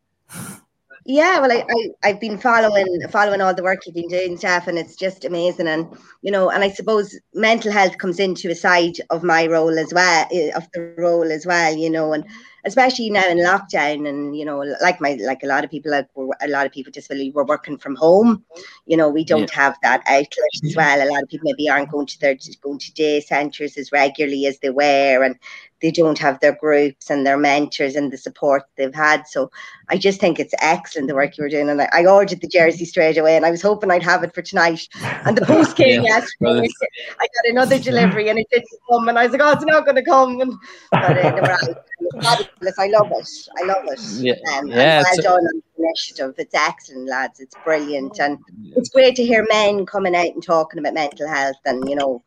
G: Yeah, well, I, I, I've been following following all the work you've been doing, Steph, and it's just amazing. And, you know, and I suppose mental health comes into a side of my role as well, of the role as well, you know, and especially now in lockdown and, you know, like my, like a lot of people, like a lot of people just really we're working from home, you know, we don't yeah. have that outlet as well. A lot of people maybe aren't going to their, going to day centres as regularly as they were, and they don't have their groups and their mentors and the support they've had. So I just think it's excellent, the work you were doing. And I, I ordered the jersey straight away and I was hoping I'd have it for tonight. And the post came yeah, yesterday. I got another delivery and it didn't come. And I was like, oh, it's not going to come. And, but uh, they were fabulous. I love it. I love it.
D: Yeah,
G: um,
D: yeah,
G: and well done on the initiative. It's excellent, lads. It's brilliant. And it's great to hear men coming out and talking about mental health and, you know,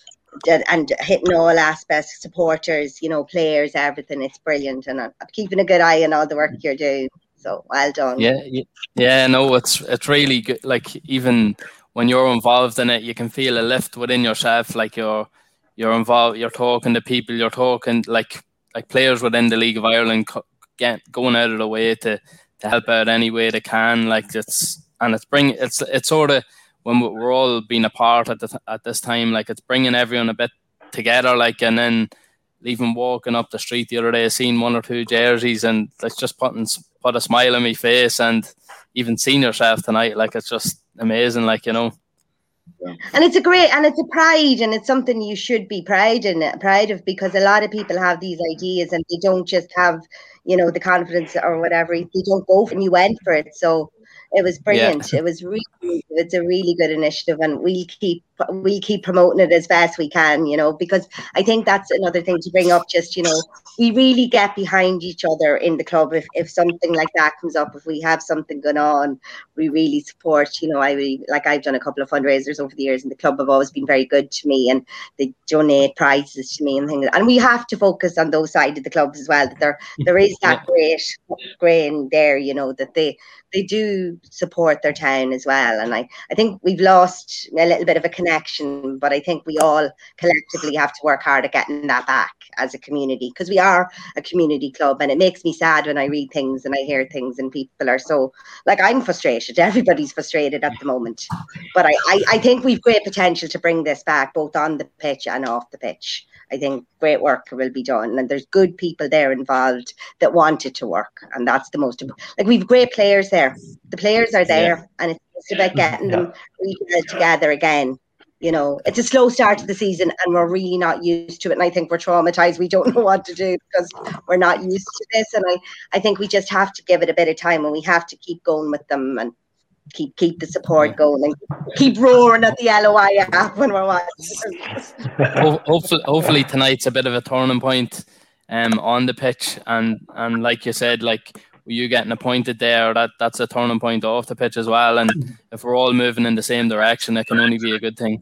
G: and hitting all aspects, supporters, you know, players, everything. It's brilliant, and I'm keeping a good eye on all the work you're doing. So well done.
D: Yeah, yeah, no, it's it's really good. Like even when you're involved in it, you can feel a lift within yourself. Like you're you're involved, you're talking to people, you're talking like like players within the League of Ireland, get going out of the way to to help out any way they can. Like it's and it's bring it's it's sort of. When we're all being apart at the, at this time, like it's bringing everyone a bit together, like, and then even walking up the street the other day, seeing one or two jerseys, and it's just putting put a smile on my face, and even seeing yourself tonight, like it's just amazing, like, you know.
G: Yeah. And it's a great, and it's a pride, and it's something you should be proud in, proud of, because a lot of people have these ideas and they don't just have, you know, the confidence or whatever. They don't go for it, and you went for it, so. It was brilliant. Yeah. It was really, it's a really good initiative, and we keep we keep promoting it as best we can, you know, because I think that's another thing to bring up. Just, you know, we really get behind each other in the club. If if something like that comes up, if we have something going on, we really support. You know, I really, like I've done a couple of fundraisers over the years, and the club have always been very good to me, and they donate prizes to me and things. And we have to focus on those sides of the clubs as well. That there there is that great grain there, you know, that they. They do support their town as well. And I, I think we've lost a little bit of a connection, but I think we all collectively have to work hard at getting that back as a community, because we are a community club, and it makes me sad when I read things and I hear things and people are so, like, I'm frustrated. Everybody's frustrated at the moment. But I, I, I think we've great potential to bring this back, both on the pitch and off the pitch. I think great work will be done, and there's good people there involved that want it to work, and that's the most important. Like, we've great players there. The players are there, yeah. And it's just about getting yeah. them really together again. You know, it's a slow start to the season, and we're really not used to it. And I think we're traumatized. We don't know what to do because we're not used to this. And I, I think we just have to give it a bit of time, and we have to keep going with them and keep keep the support going and keep roaring at the L O I app when we're watching.
D: hopefully, hopefully tonight's a bit of a turning point um, on the pitch, and and like you said, like you getting appointed there, that that's a turning point off the pitch as well. And if we're all moving in the same direction, it can only be a good thing.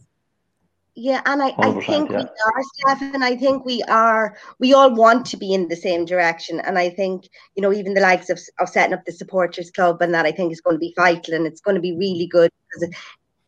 G: Yeah, and I, I think yeah. we are, Stefan. I think we are, we all want to be in the same direction. And I think, you know, even the likes of, of setting up the supporters club and that, I think is going to be vital, and it's going to be really good, because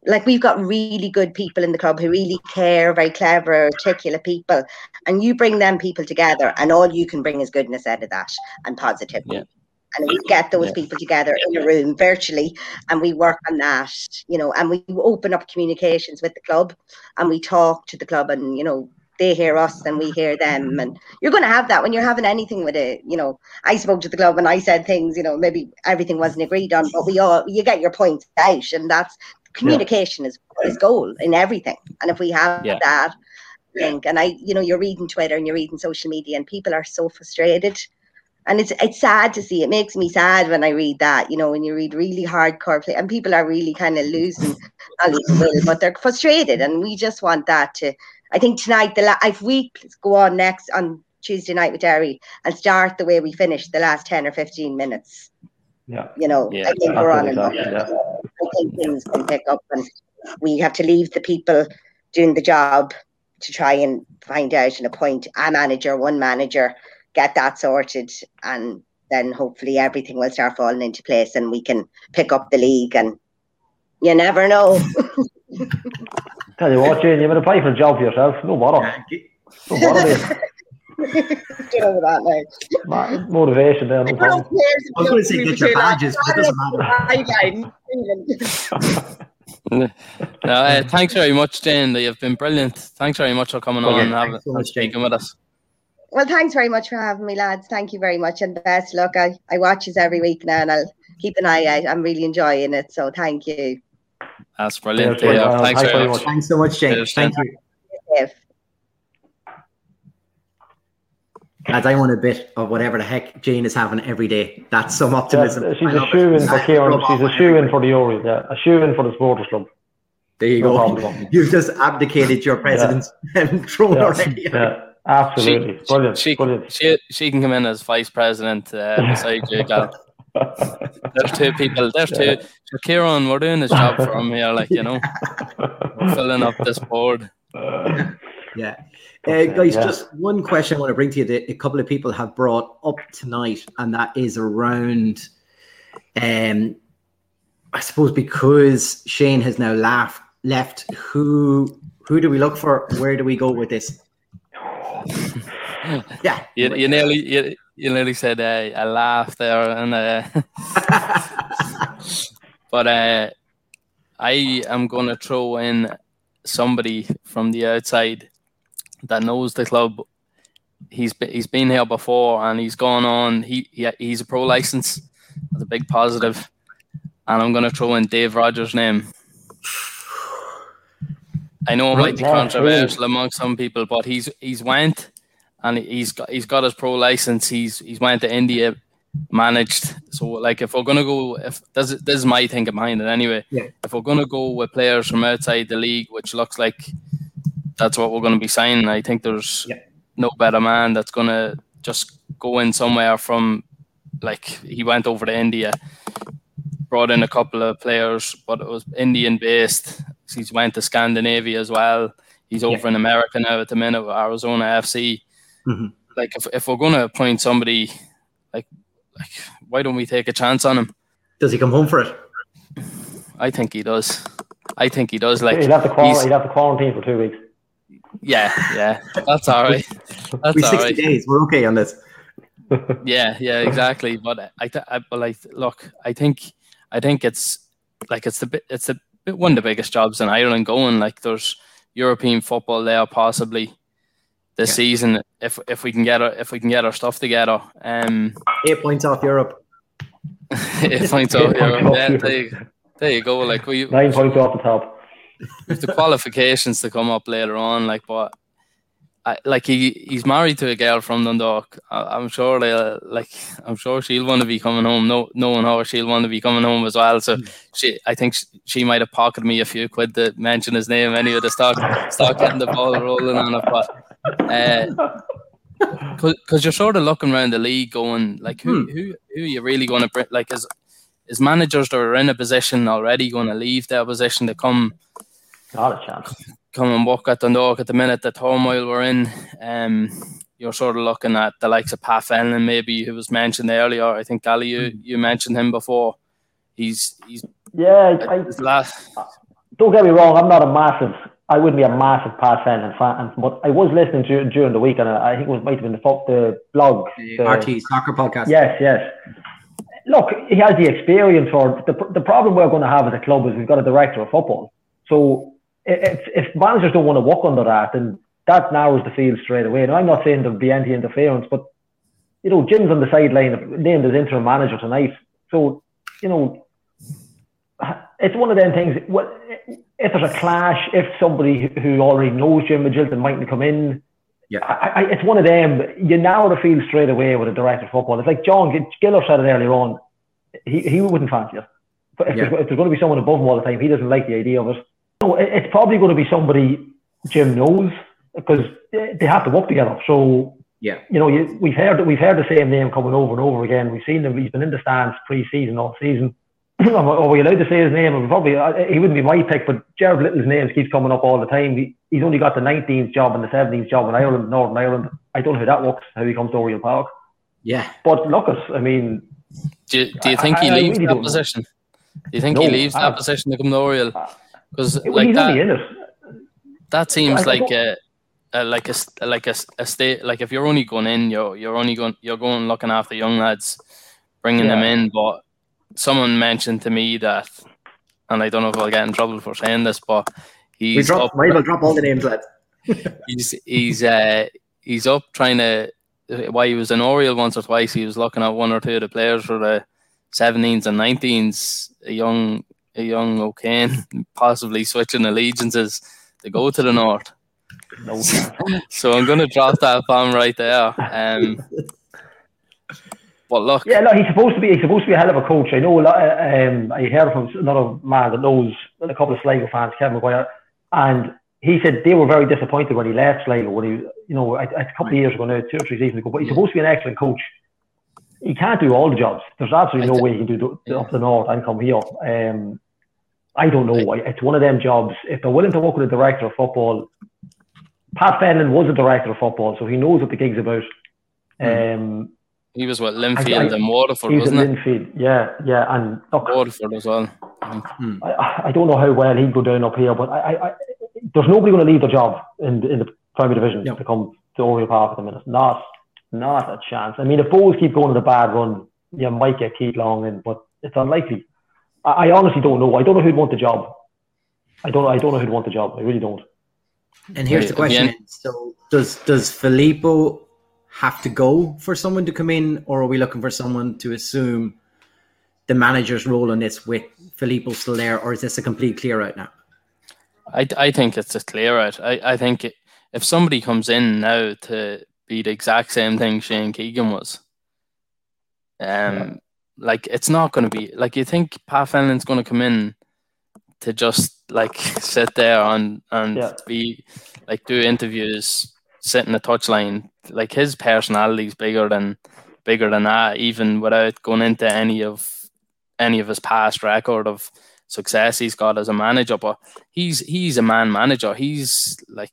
G: like we've got really good people in the club who really care, very clever, articulate people, and you bring them people together, and all you can bring is goodness out of that and positivity.
D: Yeah.
G: And we get those
D: Yeah.
G: people together in a room virtually, and we work on that, you know, and we open up communications with the club, and we talk to the club, and, you know, they hear us and we hear them. And you're going to have that when you're having anything with it. You know, I spoke to the club and I said things, you know, maybe everything wasn't agreed on, but we all, you get your points out, and that's communication yeah. is, is goal in everything. And if we have yeah. that, I think, and I, you know, you're reading Twitter and you're reading social media, and people are so frustrated. And it's it's sad to see. It makes me sad when I read that, you know, when you read really hardcore play, and people are really kind of losing, not losing will, but they're frustrated. And we just want that to, I think tonight, the la- if we go on next on Tuesday night with Derry and start the way we finished the last ten or fifteen minutes,
C: yeah,
G: you know,
C: yeah,
G: I think we're on enough.
C: Yeah.
G: I think things can pick up, and we have to leave the people doing the job to try and find out and appoint a manager, one manager, get that sorted, and then hopefully everything will start falling into place and we can pick up the league. And you never know.
C: Tell you what, Jane, you've been applying for a job for yourself. No bother. No bother.
G: Get over that now.
C: Motivation there. No problem.
B: I was going to say get your badges, but it doesn't
D: matter. no, uh, thanks very much, Jane. You've been brilliant. Thanks very much for coming okay, on and having so speaking with us.
G: Well, thanks very much for having me, lads. Thank you very much, and best luck. I, I watch this every week now, and I'll keep an eye out. I'm really enjoying it, so thank you.
D: That's brilliant.
C: Yeah,
D: yeah, thanks,
C: thanks
D: very much.
B: much. Thanks so much, Jane.
D: Cheers,
B: thank
D: Jane.
B: you. Lads, I want a bit of whatever the heck Jane is having every day. That's some optimism.
C: Yeah, she's a shoe-in for Kieran. She's a shoe-in for the Orioles. Yeah, a shoe-in for the Supporters Club.
B: There you no go. You've just abdicated your president's yeah. throne
C: yeah.
B: already.
C: Yeah. Absolutely,
D: she,
C: brilliant.
D: She,
C: brilliant.
D: She, she can come in as vice president uh, beside you, Gal. There's two people. There's yeah. two. So Kieran, we're doing this job for him here, like, you know, we're filling up this board.
B: Yeah, uh, guys. Yeah. Just one question I want to bring to you that a couple of people have brought up tonight, and that is around, um, I suppose because Shane has now laughed, left. Who who do we look for? Where do we go with this? Yeah,
D: you, you nearly you, you nearly said uh, I laughed there, and uh, but uh, I am going to throw in somebody from the outside that knows the club. He's he's been here before, and he's gone on. He, he he's a pro license. That's a big positive, and I'm going to throw in Dave Rogers' name. I know it might be controversial among some people, but he's he's went and he's got he's got his pro license. He's he's went to India, managed. So like if we're gonna go, if this is, this is my thinking behind it anyway.
B: Yeah.
D: If we're gonna go with players from outside the league, which looks like that's what we're gonna be signing, I think there's
B: yeah.
D: no better man that's gonna just go in somewhere from, like he went over to India, brought in a couple of players, but it was Indian based. He's went to Scandinavia as well. He's over yeah. in America now at the minute with Arizona F C.
B: Mm-hmm.
D: Like if if we're gonna appoint somebody, like like why don't we take a chance on him?
B: Does he come home for it?
D: I think he does. I think he does. Like
C: he'd have to quarantine. He'd have to quarantine for two weeks.
D: Yeah, yeah, that's all right. That's
B: we
D: all
B: sixty
D: right.
B: days. We're okay on this.
D: yeah, yeah, exactly. But I, th- I, but like, look, I think, I think it's like it's the bit, it's the one of the biggest jobs in Ireland going. Like, there's European football there possibly this yeah. season if if we can get our, if we can get our stuff together. Um,
B: eight points off Europe.
D: eight points off Europe. Yeah, there you, there you go. Like we
C: nine points off the top.
D: With the qualifications to come up later on, like, but I, like he he's married to a girl from Dundalk. I, I'm sure they like. I'm sure she'll want to be coming home. No, knowing her, she'll want to be coming home as well. So she, I think she, she might have pocketed me a few quid to mention his name anyway to start start getting the ball rolling on it. But because uh, you're sort of looking around the league, going like, who
B: hmm.
D: who who are you really going to bring? Like, is is managers that are in a position already going to leave their position to come?
C: Not a chance.
D: Come and work at Dundalk at the minute, the turmoil we're in. Um, you're sort of looking at the likes of Pat Fenlon, maybe, who was mentioned earlier. I think, Gally, you, you mentioned him before. He's he's
C: yeah. I,
D: his last.
C: don't get me wrong, I'm not a massive, I wouldn't be a massive Pat Fenlon fan, but I was listening to it during the week, and I think it was might have been the, the blog.
B: The,
C: the
B: R T Soccer Podcast.
C: Yes, yes. Look, he has the experience for the, the problem we're going to have as a club is we've got a director of football. So if, if managers don't want to work under that, then that narrows the field straight away. Now, I'm not saying there'll be any interference, but, you know, Jim's on the sideline named as interim manager tonight. So, you know, it's one of them things. If there's a clash, if somebody who already knows Jim Magilton mightn't come in, yeah, I, I, it's one of them. You narrow the field straight away with a director of football. It's like John Giller said it earlier on. He he wouldn't fancy it. But if, yeah. there's, if there's going to be someone above him all the time, he doesn't like the idea of it. So it, it's probably going to be somebody Jim knows because they, they have to work together. So
B: yeah,
C: you know, you, we've heard we've heard the same name coming over and over again. We've seen him. He's been in the stands pre-season, all season. Are we allowed to say his name? Probably he wouldn't be my pick, but Jared Little's name keeps coming up all the time. He, he's only got the nineteenth job and the seventeenth job in Ireland, Northern Ireland. I don't know how that works. How he comes to Oriel Park?
B: Yeah,
C: but look, us. I mean,
D: do you, do you think I, he leaves I really that position? Know. Do you think no, he leaves I, that position to come to Oriel? Because like
C: he's
D: that,
C: only in it.
D: That seems like a, a like a like a, a state. Like if you're only going in, you're you're only going you're going looking after young lads, bringing yeah. them in, but. Someone mentioned to me that, and I don't know if I'll get in trouble for saying this, but he's
B: we drop,
D: up,
B: might as well drop all the names, lads.
D: he's he's uh, he's up trying to. While he was in Oriel once or twice, he was looking at one or two of the players for the seventeens and nineteens. A young a young O'Kane possibly switching allegiances to go to the north.
C: No.
D: So I'm going to drop that bomb right there. Um, But look,
C: yeah, no, he's supposed to be. He's supposed to be a hell of a coach. I know a lot. Um, I heard from another man that knows a couple of Sligo fans, Kevin McGuire, and he said they were very disappointed when he left Sligo. When he, you know, a, a couple of years ago now, two or three seasons ago. But he's supposed to be an excellent coach. He can't do all the jobs. There's absolutely no way he can do the, the, up the north and come here. Um, I don't know. It's one of them jobs. If they're willing to work with a director of football, Pat Fenlon was a director of football, so he knows what the gig's about. Um.
D: He was what Linfield and Waterford,
C: he
D: was wasn't it?
C: Linfield, yeah, yeah, and look,
D: Waterford as well.
C: I, I, I don't know how well he'd go down up here, but I, I, I there's nobody going to leave their job in in the Premier Division yep. to come to Oriel Park at the minute. Not, not a chance. I mean, if Bows keep going to the bad run, you might get Keith Long in, but it's unlikely. I, I honestly don't know. I don't know who'd want the job. I don't. I don't know who'd want the job. I really don't.
B: And here's the question: so does does Filippo have to go for someone to come in, or are we looking for someone to assume the manager's role in this with Filippo still there, or is this a complete clear out now?
D: I, I think it's a clear out. I, I think it, if somebody comes in now to be the exact same thing Shane Keegan was, um, yeah. like it's not going to be like you think Pat Fenlon's going to come in to just like sit there and and yeah. be like do interviews, sit in the touchline. Like his personality is bigger than bigger than that, even without going into any of any of his past record of success he's got as a manager. But he's he's a man manager. He's like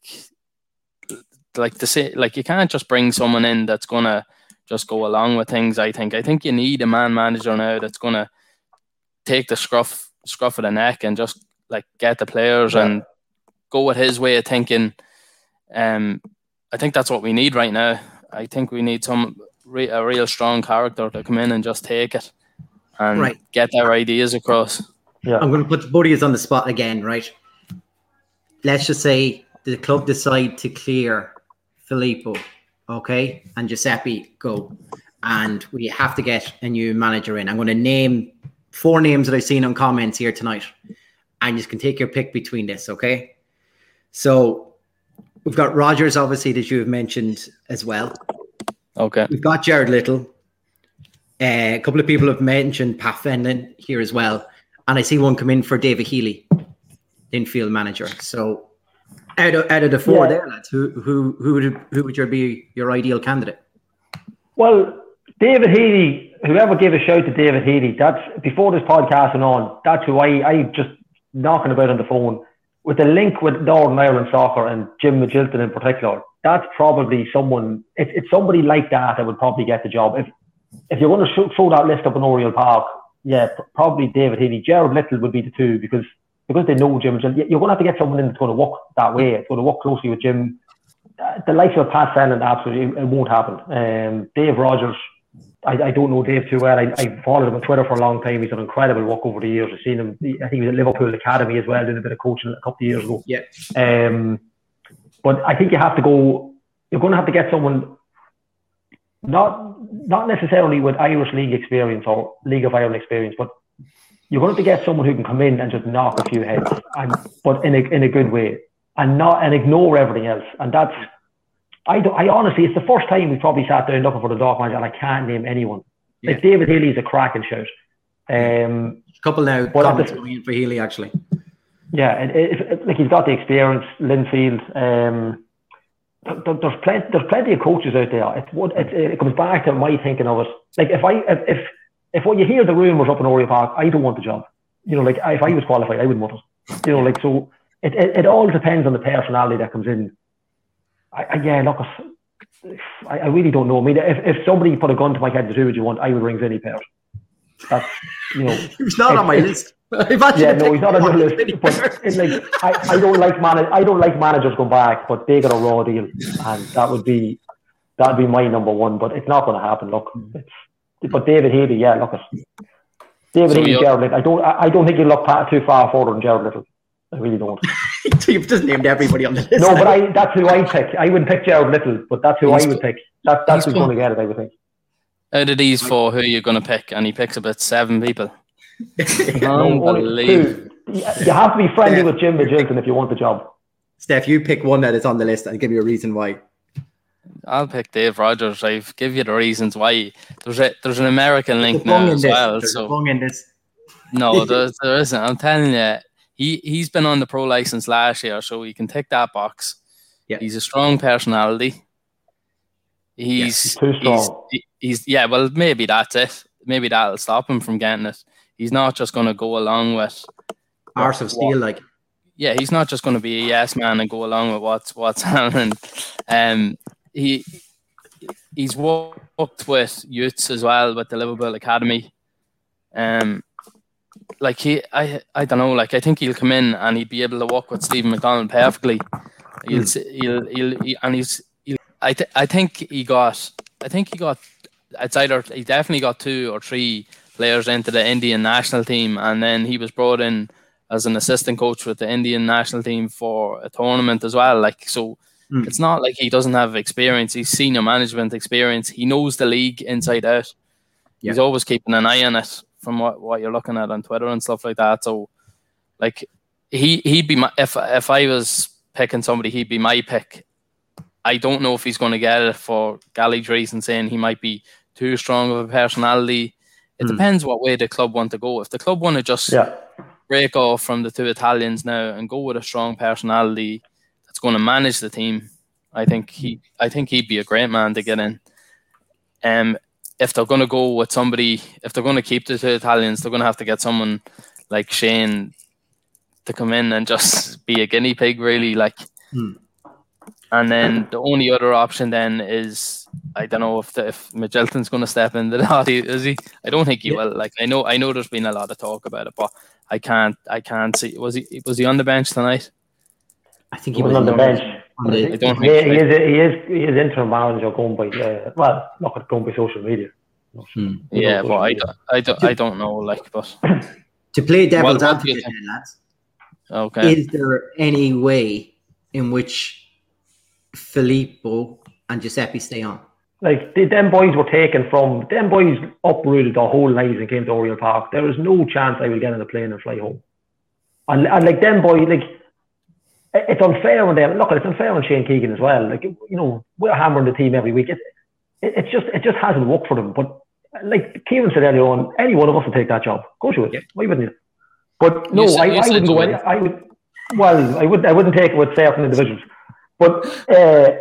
D: like to say like you can't just bring someone in that's gonna just go along with things. I think I think you need a man manager now that's gonna take the scruff scruff of the neck and just like get the players yeah. and go with his way of thinking. Um. I think that's what we need right now. I think we need some re- a real strong character to come in and just take it and right. get their ideas across.
B: Yeah. I'm going to put the buddies on the spot again, right? Let's just say the club decide to clear Filippo, okay, and Giuseppe go, and we have to get a new manager in. I'm going to name four names that I've seen on comments here tonight, and you can take your pick between this, okay? So we've got Rogers, obviously, that you have mentioned as well.
D: Okay.
B: We've got Jared Little. Uh, a couple of people have mentioned Pat Fenlon here as well. And I see one come in for David Healy, infield manager. So out of, out of the four yeah. there, lads, who who who would who would your be your ideal candidate?
C: Well, David Healy, whoever gave a shout to David Healy, that's before this podcast went on, that's who I I just knocking about on the phone. With the link with Northern Ireland soccer and Jim Magilton in particular, that's probably someone. It's, it's somebody like that that would probably get the job. If if you're going to show, throw that list up in Oriel Park, yeah, probably David Healy. Jared Little would be the two because because they know Jim, you're going to have to get someone in that's going to work that way. It's going to work closely with Jim. Uh, the likes of Pat Fennan, absolutely, it won't happen. Um, Dave Rogers, I, I don't know Dave too well. I, I followed him on Twitter for a long time. He's done incredible work over the years. I've seen him. I think he was at Liverpool Academy as well, doing a bit of coaching a couple of years ago.
B: Yeah.
C: Um, but I think you have to go. You're going to have to get someone, not not necessarily with Irish League experience or League of Ireland experience, but you're going to have to get someone who can come in and just knock a few heads, and but in a in a good way, and not and ignore everything else. And that's. I, don't, I honestly, it's the first time we probably sat down looking for the Dock manager, and I can't name anyone. Yeah. Like David Healy is a cracking shout. Um,
B: a couple now comments going in for Healy actually.
C: Yeah, it, it, it, like he's got the experience. Linfield. Um, there, there's plenty. There's plenty of coaches out there. It, it, it comes back to my thinking of it. Like if I if if, if when you hear the rumours up in Oriel Park, I don't want the job. You know, like if I was qualified, I wouldn't want it. You know, like so. It it, it all depends on the personality that comes in. I, I, yeah, look, I, I really don't know. I mean, if, if somebody put a gun to my head to do what you want, I would ring Vinny Peart. That's, you know.
B: He's not on my list.
C: Yeah, no, he's not on the list. But it's like, I, I don't like man, I don't like managers going back, but they got a raw deal, and that would be that'd be my number one. But it's not going to happen. Look, it's, but David Healy, yeah, look at David so Healy, Gerard Little. I don't, I, I don't think you look too far forward than Gerard Little. I really don't.
B: You've just named everybody on the list.
C: No, but I, that's who I pick. I wouldn't pick Gerard Little, but that's who he's, I would pick. That, that's who's going to get it, I would think.
D: Out of these four, who are you going to pick? And he picks about seven people.
C: No, Unbelievable. You have to be friendly Steph. with Jim Magilton if you want the job.
B: Steph, you pick one that is on the list and give me a reason why.
D: I'll pick Dave Rogers. I'll give you the reasons why. There's a, there's an American link now as well.
B: There's
D: so.
B: a bung in this.
D: No, there, there isn't. I'm telling you. He, he's been on the pro license last year, so he can tick that box.
B: Yeah.
D: He's a strong personality. He's,
C: yeah, he's too strong.
D: He's, he's, yeah, well, maybe that's it. Maybe that'll stop him from getting it. He's not just going to go along with...
B: Arse of steel, like...
D: Yeah, he's not just going to be a yes man and go along with what's, what's happening. Um, he He's worked with youths as well, with the Liverpool Academy. Um. Like he, I, I don't know. Like I think he'll come in and he'd be able to work with Stephen McDonald perfectly. He'll, mm. he'll, he'll, he, and he's. He'll, I, th- I think he got. I think he got. It's either he definitely got two or three players into the Indian national team, and then he was brought in as an assistant coach with the Indian national team for a tournament as well. Like so, mm. it's not like he doesn't have experience. He's senior management experience. He knows the league inside out. Yeah. He's always keeping an eye on it. From what, what you're looking at on Twitter and stuff like that, so like he he'd be my, if if I was picking somebody, he'd be my pick. I don't know if he's going to get it for Gallagher's reason, saying he might be too strong of a personality. It mm. depends what way the club want to go. If the club want to just
C: yeah. break
D: off from the two Italians now and go with a strong personality that's going to manage the team, I think he I think he'd be a great man to get in. Um. If they're going to go with somebody, if they're going to keep the two Italians, they're going to have to get someone like Shane to come in and just be a guinea pig, really. Like, hmm. And then the only other option then is, I don't know if the, if Magilton's going to step into that. Is he? I don't think he yeah. will. Like, I know, I know, there's been a lot of talk about it, but I can't, I can't see. Was he? Was he on the bench tonight?
C: I think he was on the bench.
D: I don't
C: he,
D: think
C: he, is, he is he is interim manager going by uh, well, not going by social media.
D: Hmm. Yeah, but I don't, I don't, I don't know. Like, but
B: to play devil's advocate, then, lads.
D: Okay.
B: Is there any way in which Filippo and Giuseppe stay on?
C: Like the, them boys were taken from them boys uprooted their whole lives and came to Oriel Park. There was no chance I would get on a plane and fly home. And and like them boys, like. It's unfair on them. Look, it's unfair on Shane Keegan as well. Like, you know, we're hammering the team every week. It, it, it's just, it just hasn't worked for them. But like Kieran said earlier on, any one of us will take that job. Go to it. Yeah. Why wouldn't you? But no, you I, I wouldn't go. Any, I would. Well, I would. I wouldn't take it with certain individuals. But uh,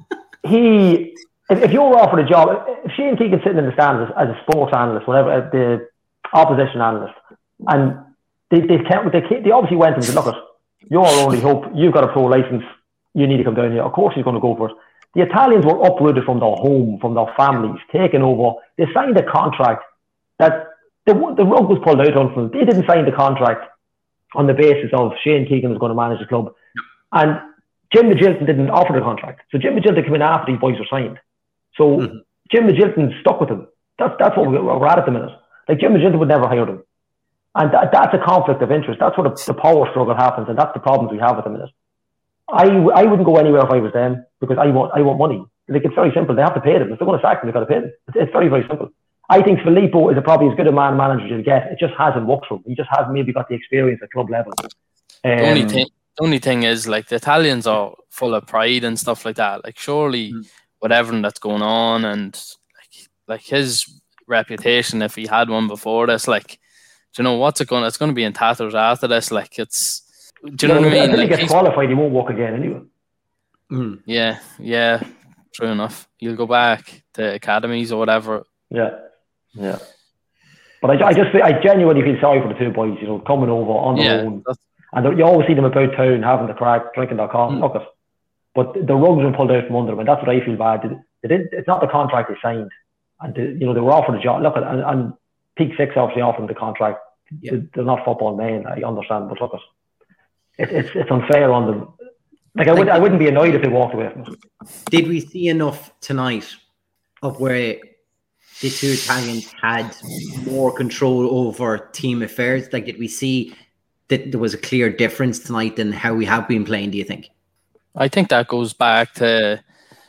C: he, if, if you're offered a job, if Shane Keegan's sitting in the stands as, as a sports analyst, whatever, the opposition analyst, and they they, they, they obviously went and said, look, at your only hope, you've got a pro license, you need to come down here. Of course he's going to go for it. The Italians were uprooted from their home, from their families, taken over. They signed a contract that the, the rug was pulled out on them. They didn't sign the contract on the basis of Shane Keegan was going to manage the club. And Jim Magilton didn't offer the contract. So Jim Magilton came in after these boys were signed. So mm-hmm. Jim Magilton stuck with him. That's that's what we're at at the minute. Like Jim Magilton would never hire them. And that, that's a conflict of interest. That's where the, the power struggle happens, and that's the problems we have at the minute. I, I wouldn't go anywhere if I was them, because I want I want money. Like, it's very simple. They have to pay them. If they're going to sack them, they've got to pay them. It's, it's very, very simple. I think Filippo is a, probably as good a man manager as you get. It just hasn't worked for him. He just hasn't maybe got the experience at club level. Um,
D: the only thing, the only thing is, like, the Italians are full of pride and stuff like that. Like, surely mm. with everything that's going on and like, like his reputation, if he had one before this, like, do you know what's it going? It's going to be in tatters after this. Like, it's, do you know
C: yeah,
D: what I mean?
C: If
D: like,
C: he gets qualified, he won't walk again anyway.
B: Mm.
D: Yeah, yeah, true enough. You'll go back to academies or whatever.
C: Yeah, yeah. But I, I just, I genuinely feel sorry for the two boys. You know, coming over on their
D: yeah,
C: own, and you always see them about town having the crack, drinking their coffee. Mm. Look it, but the rug's been pulled out from under them, and that's what I feel bad. They, they didn't. It's not the contract they signed, and they, you know they were offered a job. Look, and, and Peak Six obviously offered them the contract. Yeah. They, they're not football men. I understand, but look it, it it's it's unfair on them. Like I would, I wouldn't be annoyed if they walked away from it.
B: Did we see enough tonight of where the two Italians had more control over team affairs? Like, did we see that there was a clear difference tonight than how we have been playing, do you think?
D: I think that goes back to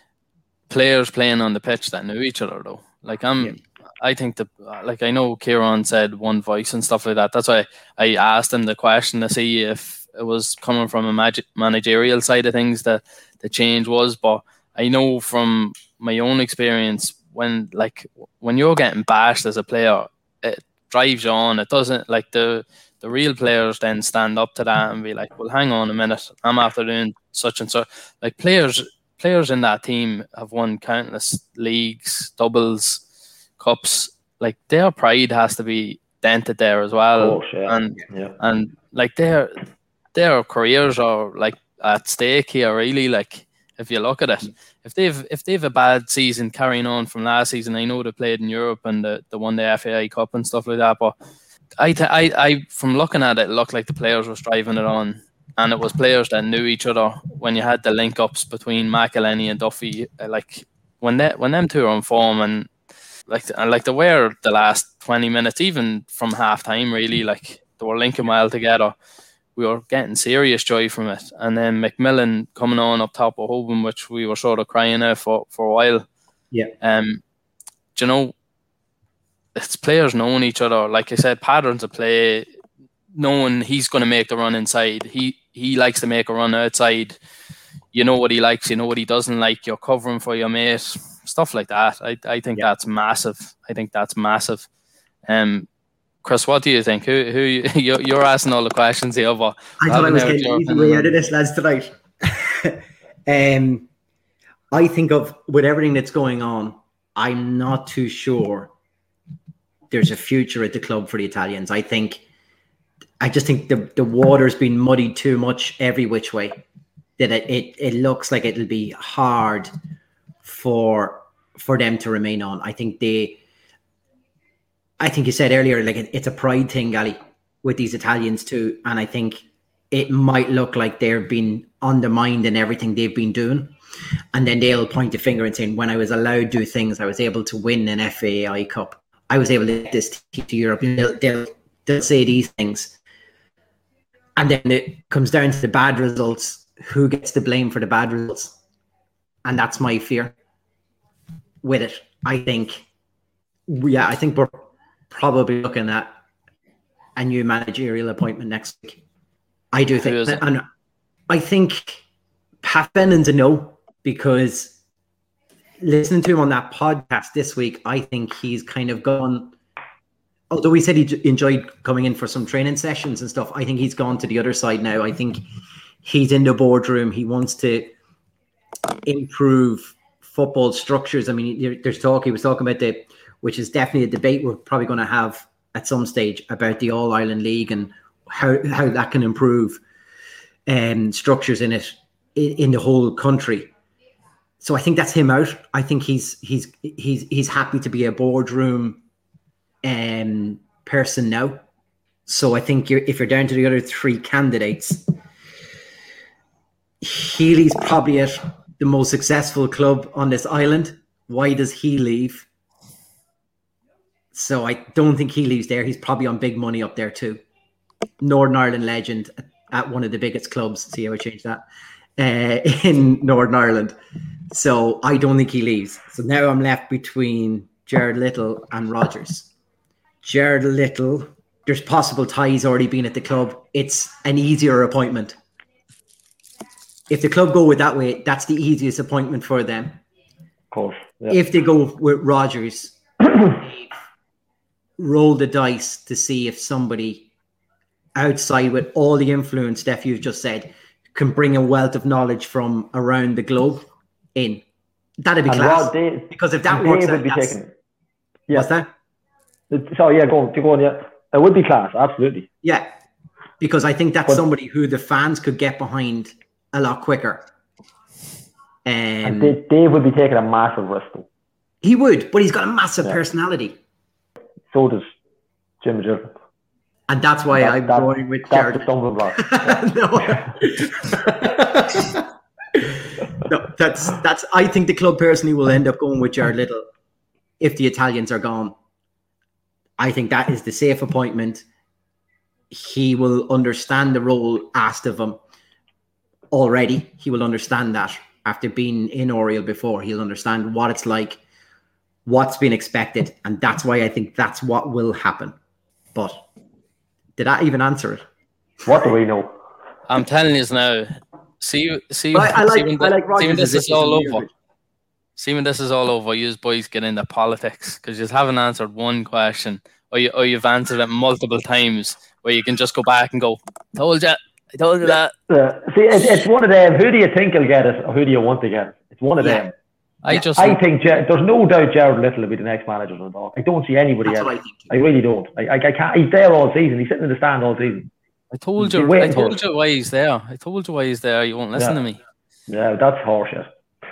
D: players playing on the pitch that knew each other, though. Like, I'm, yeah. I think the, like, I know Kieran said one voice and stuff like that. That's why I asked him the question to see if it was coming from a mag- managerial side of things that the change was. But I know from my own experience, when like when you're getting bashed as a player, it drives you on. It doesn't, like, the the real players then stand up to that and be like, well, hang on a minute, I'm after doing such and such. Like, players players in that team have won countless leagues, doubles, cups. Like, their pride has to be dented there as well.
C: Oh, shit.
D: And
C: yeah.
D: and like their their careers are like at stake here, really. Like, if you look at it, if they've if they've a bad season carrying on from last season, I know they played in Europe and the, the won the F A I Cup and stuff like that, but I, th- I I from looking at it, it looked like the players were striving it on, and it was players that knew each other. When you had the link ups between McElhenney and Duffy, like when they when them two are on form, and like and like they were the last twenty minutes, even from half time, really, like they were linking well together. We were getting serious joy from it. And then McMillan coming on up top of Hoban, which we were sort of crying out for, for a while.
B: Yeah.
D: Um, do you know, it's players knowing each other. Like I said, patterns of play, knowing he's going to make the run inside. He he likes to make a run outside. You know what he likes, you know what he doesn't like. You're covering for your mate. Stuff like that. I, I think yeah. that's massive. I think that's massive. Um, Chris, what do you think? Who who you're, you're asking all the questions here, but
B: I thought I was getting easy way out of this, lads, tonight. um, I think of with everything that's going on, I'm not too sure there's a future at the club for the Italians. I think, I just think the the water's been muddied too much every which way. That it it, it looks like it'll be hard for for them to remain on. I think they. I think you said earlier, like it, it's a pride thing, Ali, with these Italians too. And I think it might look like they're being undermined in everything they've been doing. And then they'll point the finger and saying, when I was allowed to do things, I was able to win an F A I Cup. I was able to get this team to Europe. They'll, they'll, they'll say these things. And then it comes down to the bad results. Who gets the blame for the bad results? And that's my fear with it. I think, yeah, I think we're probably looking at a new managerial appointment next week. I do think, and I think Pat Bennon's a no, because listening to him on that podcast this week, I think he's kind of gone, although he said he enjoyed coming in for some training sessions and stuff, I think he's gone to the other side now. I think he's in the boardroom. He wants to improve football structures. I mean, there's talk, he was talking about the, which is definitely a debate we're probably going to have at some stage about the All-Ireland League and how, how that can improve um, structures in it, in, in the whole country. So I think that's him out. I think he's he's he's he's happy to be a boardroom um, person now. So I think you're, if you're down to the other three candidates, Healy's probably at the most successful club on this island. Why does he leave? So I don't think he leaves there. He's probably on big money up there too. Northern Ireland legend at one of the biggest clubs. See how I changed that? Uh, in Northern Ireland. So I don't think he leaves. So now I'm left between Jared Little and Rodgers. Jared Little, there's possible ties already been at the club. It's an easier appointment. If the club go with that way, that's the easiest appointment for them.
C: Of course. Yeah.
B: If they go with Rodgers, roll the dice to see if somebody outside with all the influence, Steph, you've just said, can bring a wealth of knowledge from around the globe in. That'd be
C: And
B: class.
C: Rod, they,
B: because if that
C: Dave
B: works
C: would
B: out,
C: be
B: that's-
C: taken. Yeah.
B: what's that?
C: So yeah, go on, go on. Yeah, it would be class. Absolutely.
B: Yeah, because I think that's
C: But-
B: somebody who the fans could get behind a lot quicker. Um,
C: And Dave, Dave would be taking a massive risk, though.
B: he would, but he's got a massive
C: Yeah.
B: personality.
C: So does Jim Gilpin.
B: And that's why
C: That-
B: I'm
C: that-
B: going with
C: That's
B: Jared.
C: the stumbling block.
B: no. no, that's that's. I think the club personally will end up going with Jared Little if the Italians are gone. I think that is the safe appointment. He will understand the role asked of him already. He will understand that after being in Oriel before. He'll understand what it's like, what's been expected, and that's why I think that's what will happen. But did I even answer it?
C: What do we know?
D: I'm telling you now. See, see,
B: But I, I
D: see
B: like,
D: when,
B: I like
D: see
B: Rodgers
D: when this
B: as a-
D: is
B: as a
D: all
B: leader.
D: over. See when this is all over, you boys get into politics because you haven't answered one question, or you or you've answered it multiple times, where you can just go back and go, "Told you, I told you that."
C: Uh, see, it, it's one of them. Who do you think will get it, or who do you want to get it? It's one of
B: Yeah.
C: them.
D: I just,
C: I think Ger- there's no doubt Jared Little will be the next manager of the Dog. I don't see anybody
B: That's
C: else.
B: what I think.
C: I really don't. I, I, I can't. He's there all season. He's sitting in the stand all season.
D: I told
C: Be
D: you, I
C: waiting for
D: told
C: it.
D: you why he's there. I told you why he's there. You won't listen
C: Yeah.
D: to me.
C: Yeah, that's horseshit.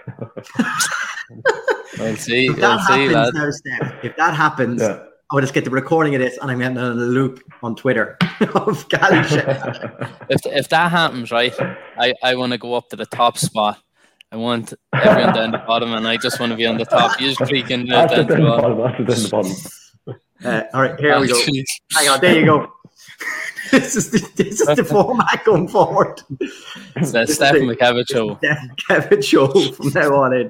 D: We'll see,
B: If
D: we'll
B: that
D: see,
B: happens
D: lad.
B: now, Steph, if that happens,
C: Yeah.
B: I will just get the recording of this and I'm getting on a loop on Twitter of Gally shit.
D: If if that happens, right, I, I want to go up to the top spot. I want everyone down the bottom, and I just want to be on the top. You just creaking
C: That's
D: down
C: it
D: the
C: in the
D: bottom.
C: bottom. That's it in the bottom.
B: Uh, all right, here we go.
D: Oh, jeez.
B: Hang on, there you go. this is the, this is the format going forward.
D: It's the Stephen McCavitt show.
B: Steph Kevin show from now on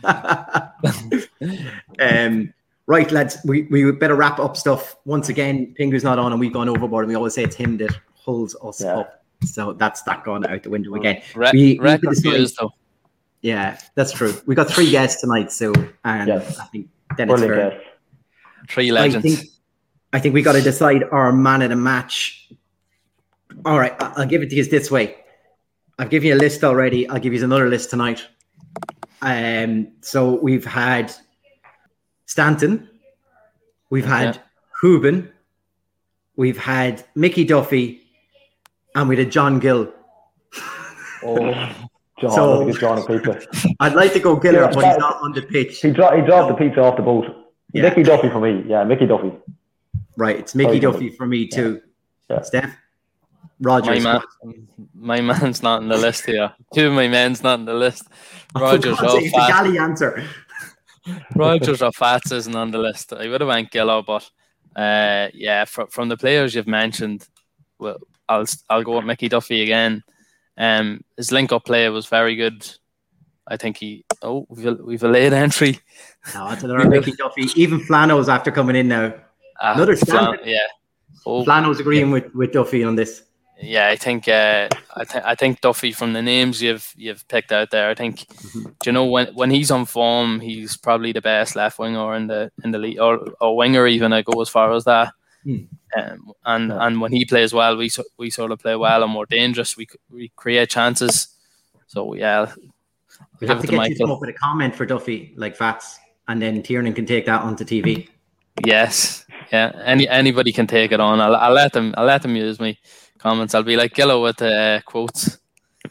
B: in. um, right, lads, we, we better wrap up stuff. Once again, Pingu's not on and we've gone overboard, and we always say it's him that holds us
C: Yeah.
B: up. So that's that gone out the window again.
D: Re-
B: We- we
D: record
B: decide-
D: views, though.
B: Yeah, that's true. We got three guests tonight, so and
C: Yes.
B: I think then it's
C: Brilliant
B: fair.
C: guess.
D: Three
B: I
D: legends.
B: think I think we got to decide our man of the match. All right, I- I'll give it to you this way. I've given you a list already. I'll give you another list tonight. Um, so we've had Stanton, we've had
D: Yeah.
B: Hooben, we've had Mickey Duffy, and we had John Gill.
C: Oh, John,
B: So-
C: I think it's John and Pizza.
B: I'd like to go Giller,
C: Yeah,
B: but he's
C: that-
B: not on the pitch.
C: He, dro- he dropped the pizza off the boat.
B: Yeah.
C: Mickey Duffy for me. Yeah, Mickey Duffy.
B: Right, it's Mickey
C: Sorry,
B: Duffy for me too.
C: Yeah.
B: Steph,
D: my
B: Rogers.
D: man, my man's not on the list here. Two of my men's not on the list. Rogers,
B: For God's
D: oh,
B: sake, it's a
D: fat.
B: galley answer.
D: Rogers or Fats isn't on the list. I would have went Gillo, but uh, yeah, from from the players you've mentioned, well, I'll I'll go with Mickey Duffy again. Um, his link-up play was very good. I think he. Oh, we've a, we've a late entry.
B: No, it's another Mickey Duffy. Even Flano's after coming in now.
D: Ah,
B: Another
D: Flan-
B: standard.
D: yeah. Oh,
B: Flano's agreeing with, with Duffy on this.
D: yeah. I think uh, I think I think Duffy, from the names you've you've picked out there, I think
B: Mm-hmm.
D: do you know when when he's on form, he's probably the best left winger in the in the league, or or winger even. I go as far as that.
B: Hmm.
D: Um, and
C: Yeah.
D: and when he plays well, we so, we sort of play well and more dangerous. We we create chances. So yeah,
B: We'll
D: give
B: have
D: it
B: to
D: to
B: get you to come
D: Michael.
B: up with a comment for Duffy, like Fats, and then Tiernan can take that onto T V.
D: Yes, yeah. Any anybody can take it on. I'll I'll let them I'll let them use me comments. I'll be like Gillo with the uh, quotes.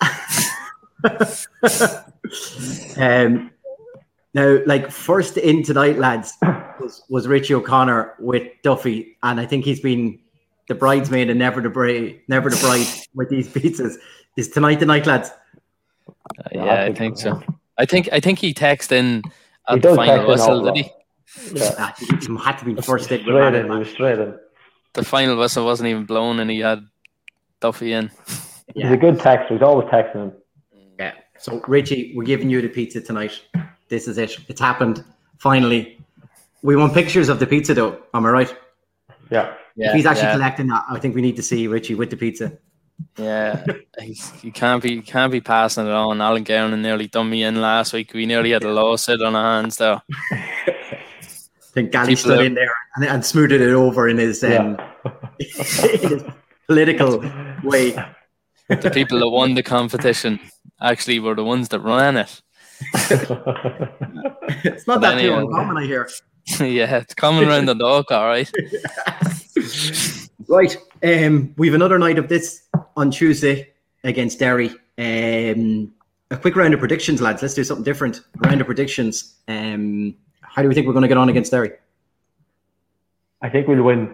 B: um, now, like first in tonight, lads, was, was Richie O'Connor with Duffy, and I think he's been the bridesmaid and never the bride, never the bride with these pizzas. Is tonight the night, lads?
D: Uh, yeah, I think so. I think I think he texted in at
C: He
D: the
C: does
D: final
C: text in
D: whistle,
C: all
D: did
C: that.
D: he?
C: Yeah.
B: Ah, he he had to be the first in.
C: Straight in, he was straight in.
D: The final whistle wasn't even blown, and he had Duffy in.
C: He's a good texter. He's always texting him.
B: Yeah. So Richie, we're giving you the pizza tonight. This is it. It's happened. Finally. We want pictures of the pizza though. Am I right?
C: Yeah.
D: Yeah,
B: if he's actually
D: yeah,
B: collecting that, I think we need to see Richie with the pizza.
D: yeah. He's, he can't be he can't be passing it on. Alan Gowran nearly done me in last week. We nearly had a lawsuit on our hands there.
B: I think Gally
D: People
B: stood
D: are-
B: in there and, and smoothed it over in his, um, in his political way.
D: The people that won the competition actually were the ones that ran it.
B: It's not
D: But
B: that too
D: anyway.
B: uncommon, I hear.
D: Yeah, it's coming around the dog, all right.
B: Right. Um, we have another night of this on Tuesday against Derry. Um, a quick round of predictions, lads. Let's do something different. A round of predictions. Um, how do we think we're going to get on against Derry?
C: I think we'll win.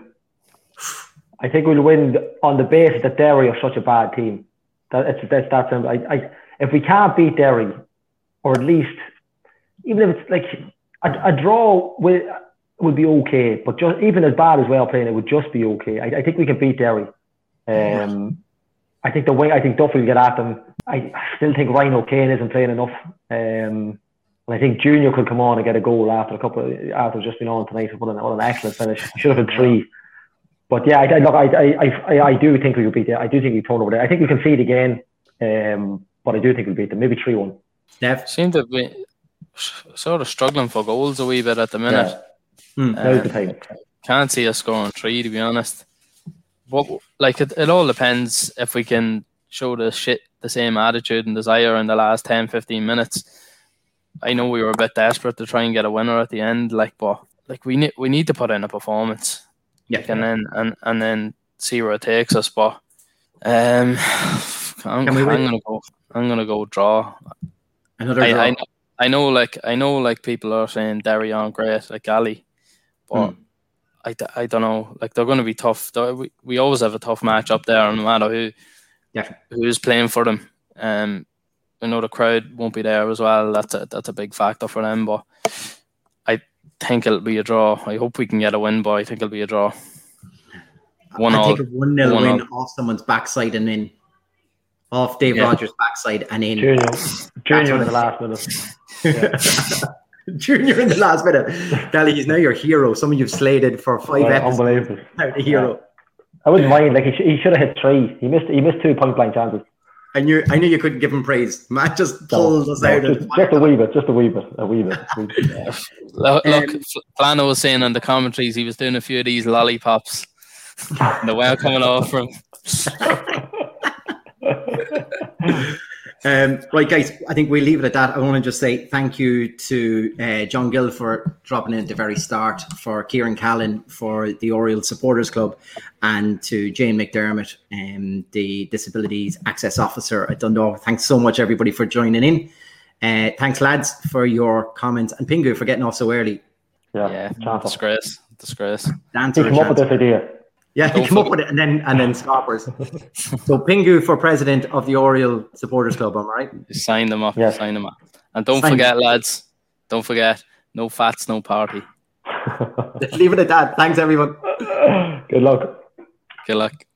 C: I think we'll win on the basis that Derry are such a bad team. That it's that's that simple. I, I, if we can't beat Derry, or at least, even if it's like a, a draw, will would be okay. But just even as bad as well playing, it would just be okay. I, I think we can beat Derry. Um, I think the way I think Duffy will get at them. I still think Ryan O'Kane isn't playing enough. Um, and I think Junior could come on and get a goal after a couple of, after just been on tonight. What an, what an excellent finish. Should have been three. But yeah, I, I, look, I, I, I, I do think we will beat them. I do think we turn over there. I think we can see it again. Um, but I do think we'll beat them. Maybe three one.
B: Steph?
D: Seem to be sort of struggling for goals a wee bit at the minute.
C: Yeah.
B: Hmm.
C: Now's the time.
D: Can't see us scoring three, to be honest. What like it, it all depends if we can show the shit the same attitude and desire in the last ten, fifteen minutes. I know we were a bit desperate to try and get a winner at the end, like, but like we need we need to put in a performance.
B: Yeah.
D: Like, and then and, and then see where it takes us. But um, I'm,
B: Can we
D: I'm
B: win?
D: gonna go. I'm gonna go draw.
B: Another
D: I,
B: draw.
D: I, know, I know, like I know, like people are saying Derry aren't great, like Ali, but
B: Hmm.
D: I, d- I don't know. Like they're going to be tough. They're- We we always have a tough match up there, no matter who
B: Yeah.
D: who's playing for them. Um, I know the crowd won't be there as well. That's a that's a big factor for them. But I think it'll be a draw. I hope we can get a win, but I think it'll be a draw. One
B: I
D: all.
B: take a one nil
D: One
B: win
D: all.
B: off someone's backside and in. Off Dave
D: Yeah.
B: Rogers' backside and in.
C: Junior, Junior
B: what
C: in the
B: I-
C: last minute.
B: Junior in the last minute. Gally, he's now your hero. Someone you've slated for five
C: Right,
B: episodes.
C: unbelievable.
B: Now the hero.
C: I wouldn't mind. Like he, sh- he should have hit three. He missed. He missed two point blank chances.
B: I knew I knew you couldn't give him praise. Matt just
C: No,
B: pulls us
C: no,
B: out.
C: just,
B: of
C: just a wee bit. Just a wee bit. A wee bit. Wee bit.
D: Look, look
B: Um,
D: Flano was saying in the commentaries he was doing a few of these lollipops. And they weren't coming off from.
B: Um, right, guys, I think we'll leave it at that. I want to just say thank you to uh, John Gill for dropping in at the very start, for Kieran Callan for the Oriole Supporters Club, and to Jane McDermott, um, the Disabilities Access Officer at Dundalk. Thanks so much, everybody, for joining in. Uh, thanks, lads, for your comments, and Pingu for getting off so early.
C: Yeah.
D: Yeah,
C: chance.
D: disgrace, disgrace.
B: Dance
C: He
B: or a
C: came up with
B: chance.
C: this idea.
B: Yeah, he
D: Don't
B: came up
D: forget-
B: with it, and then and then stoppers. So Pingu for president of the Oriole Supporters Club, am I right?
D: Sign them up,
C: Yes.
D: sign them up. And don't
B: Sign
D: forget,
B: them.
D: lads, don't forget, no fats, no party.
B: Let's leave it at that. Thanks, everyone.
C: Good luck.
D: Good luck.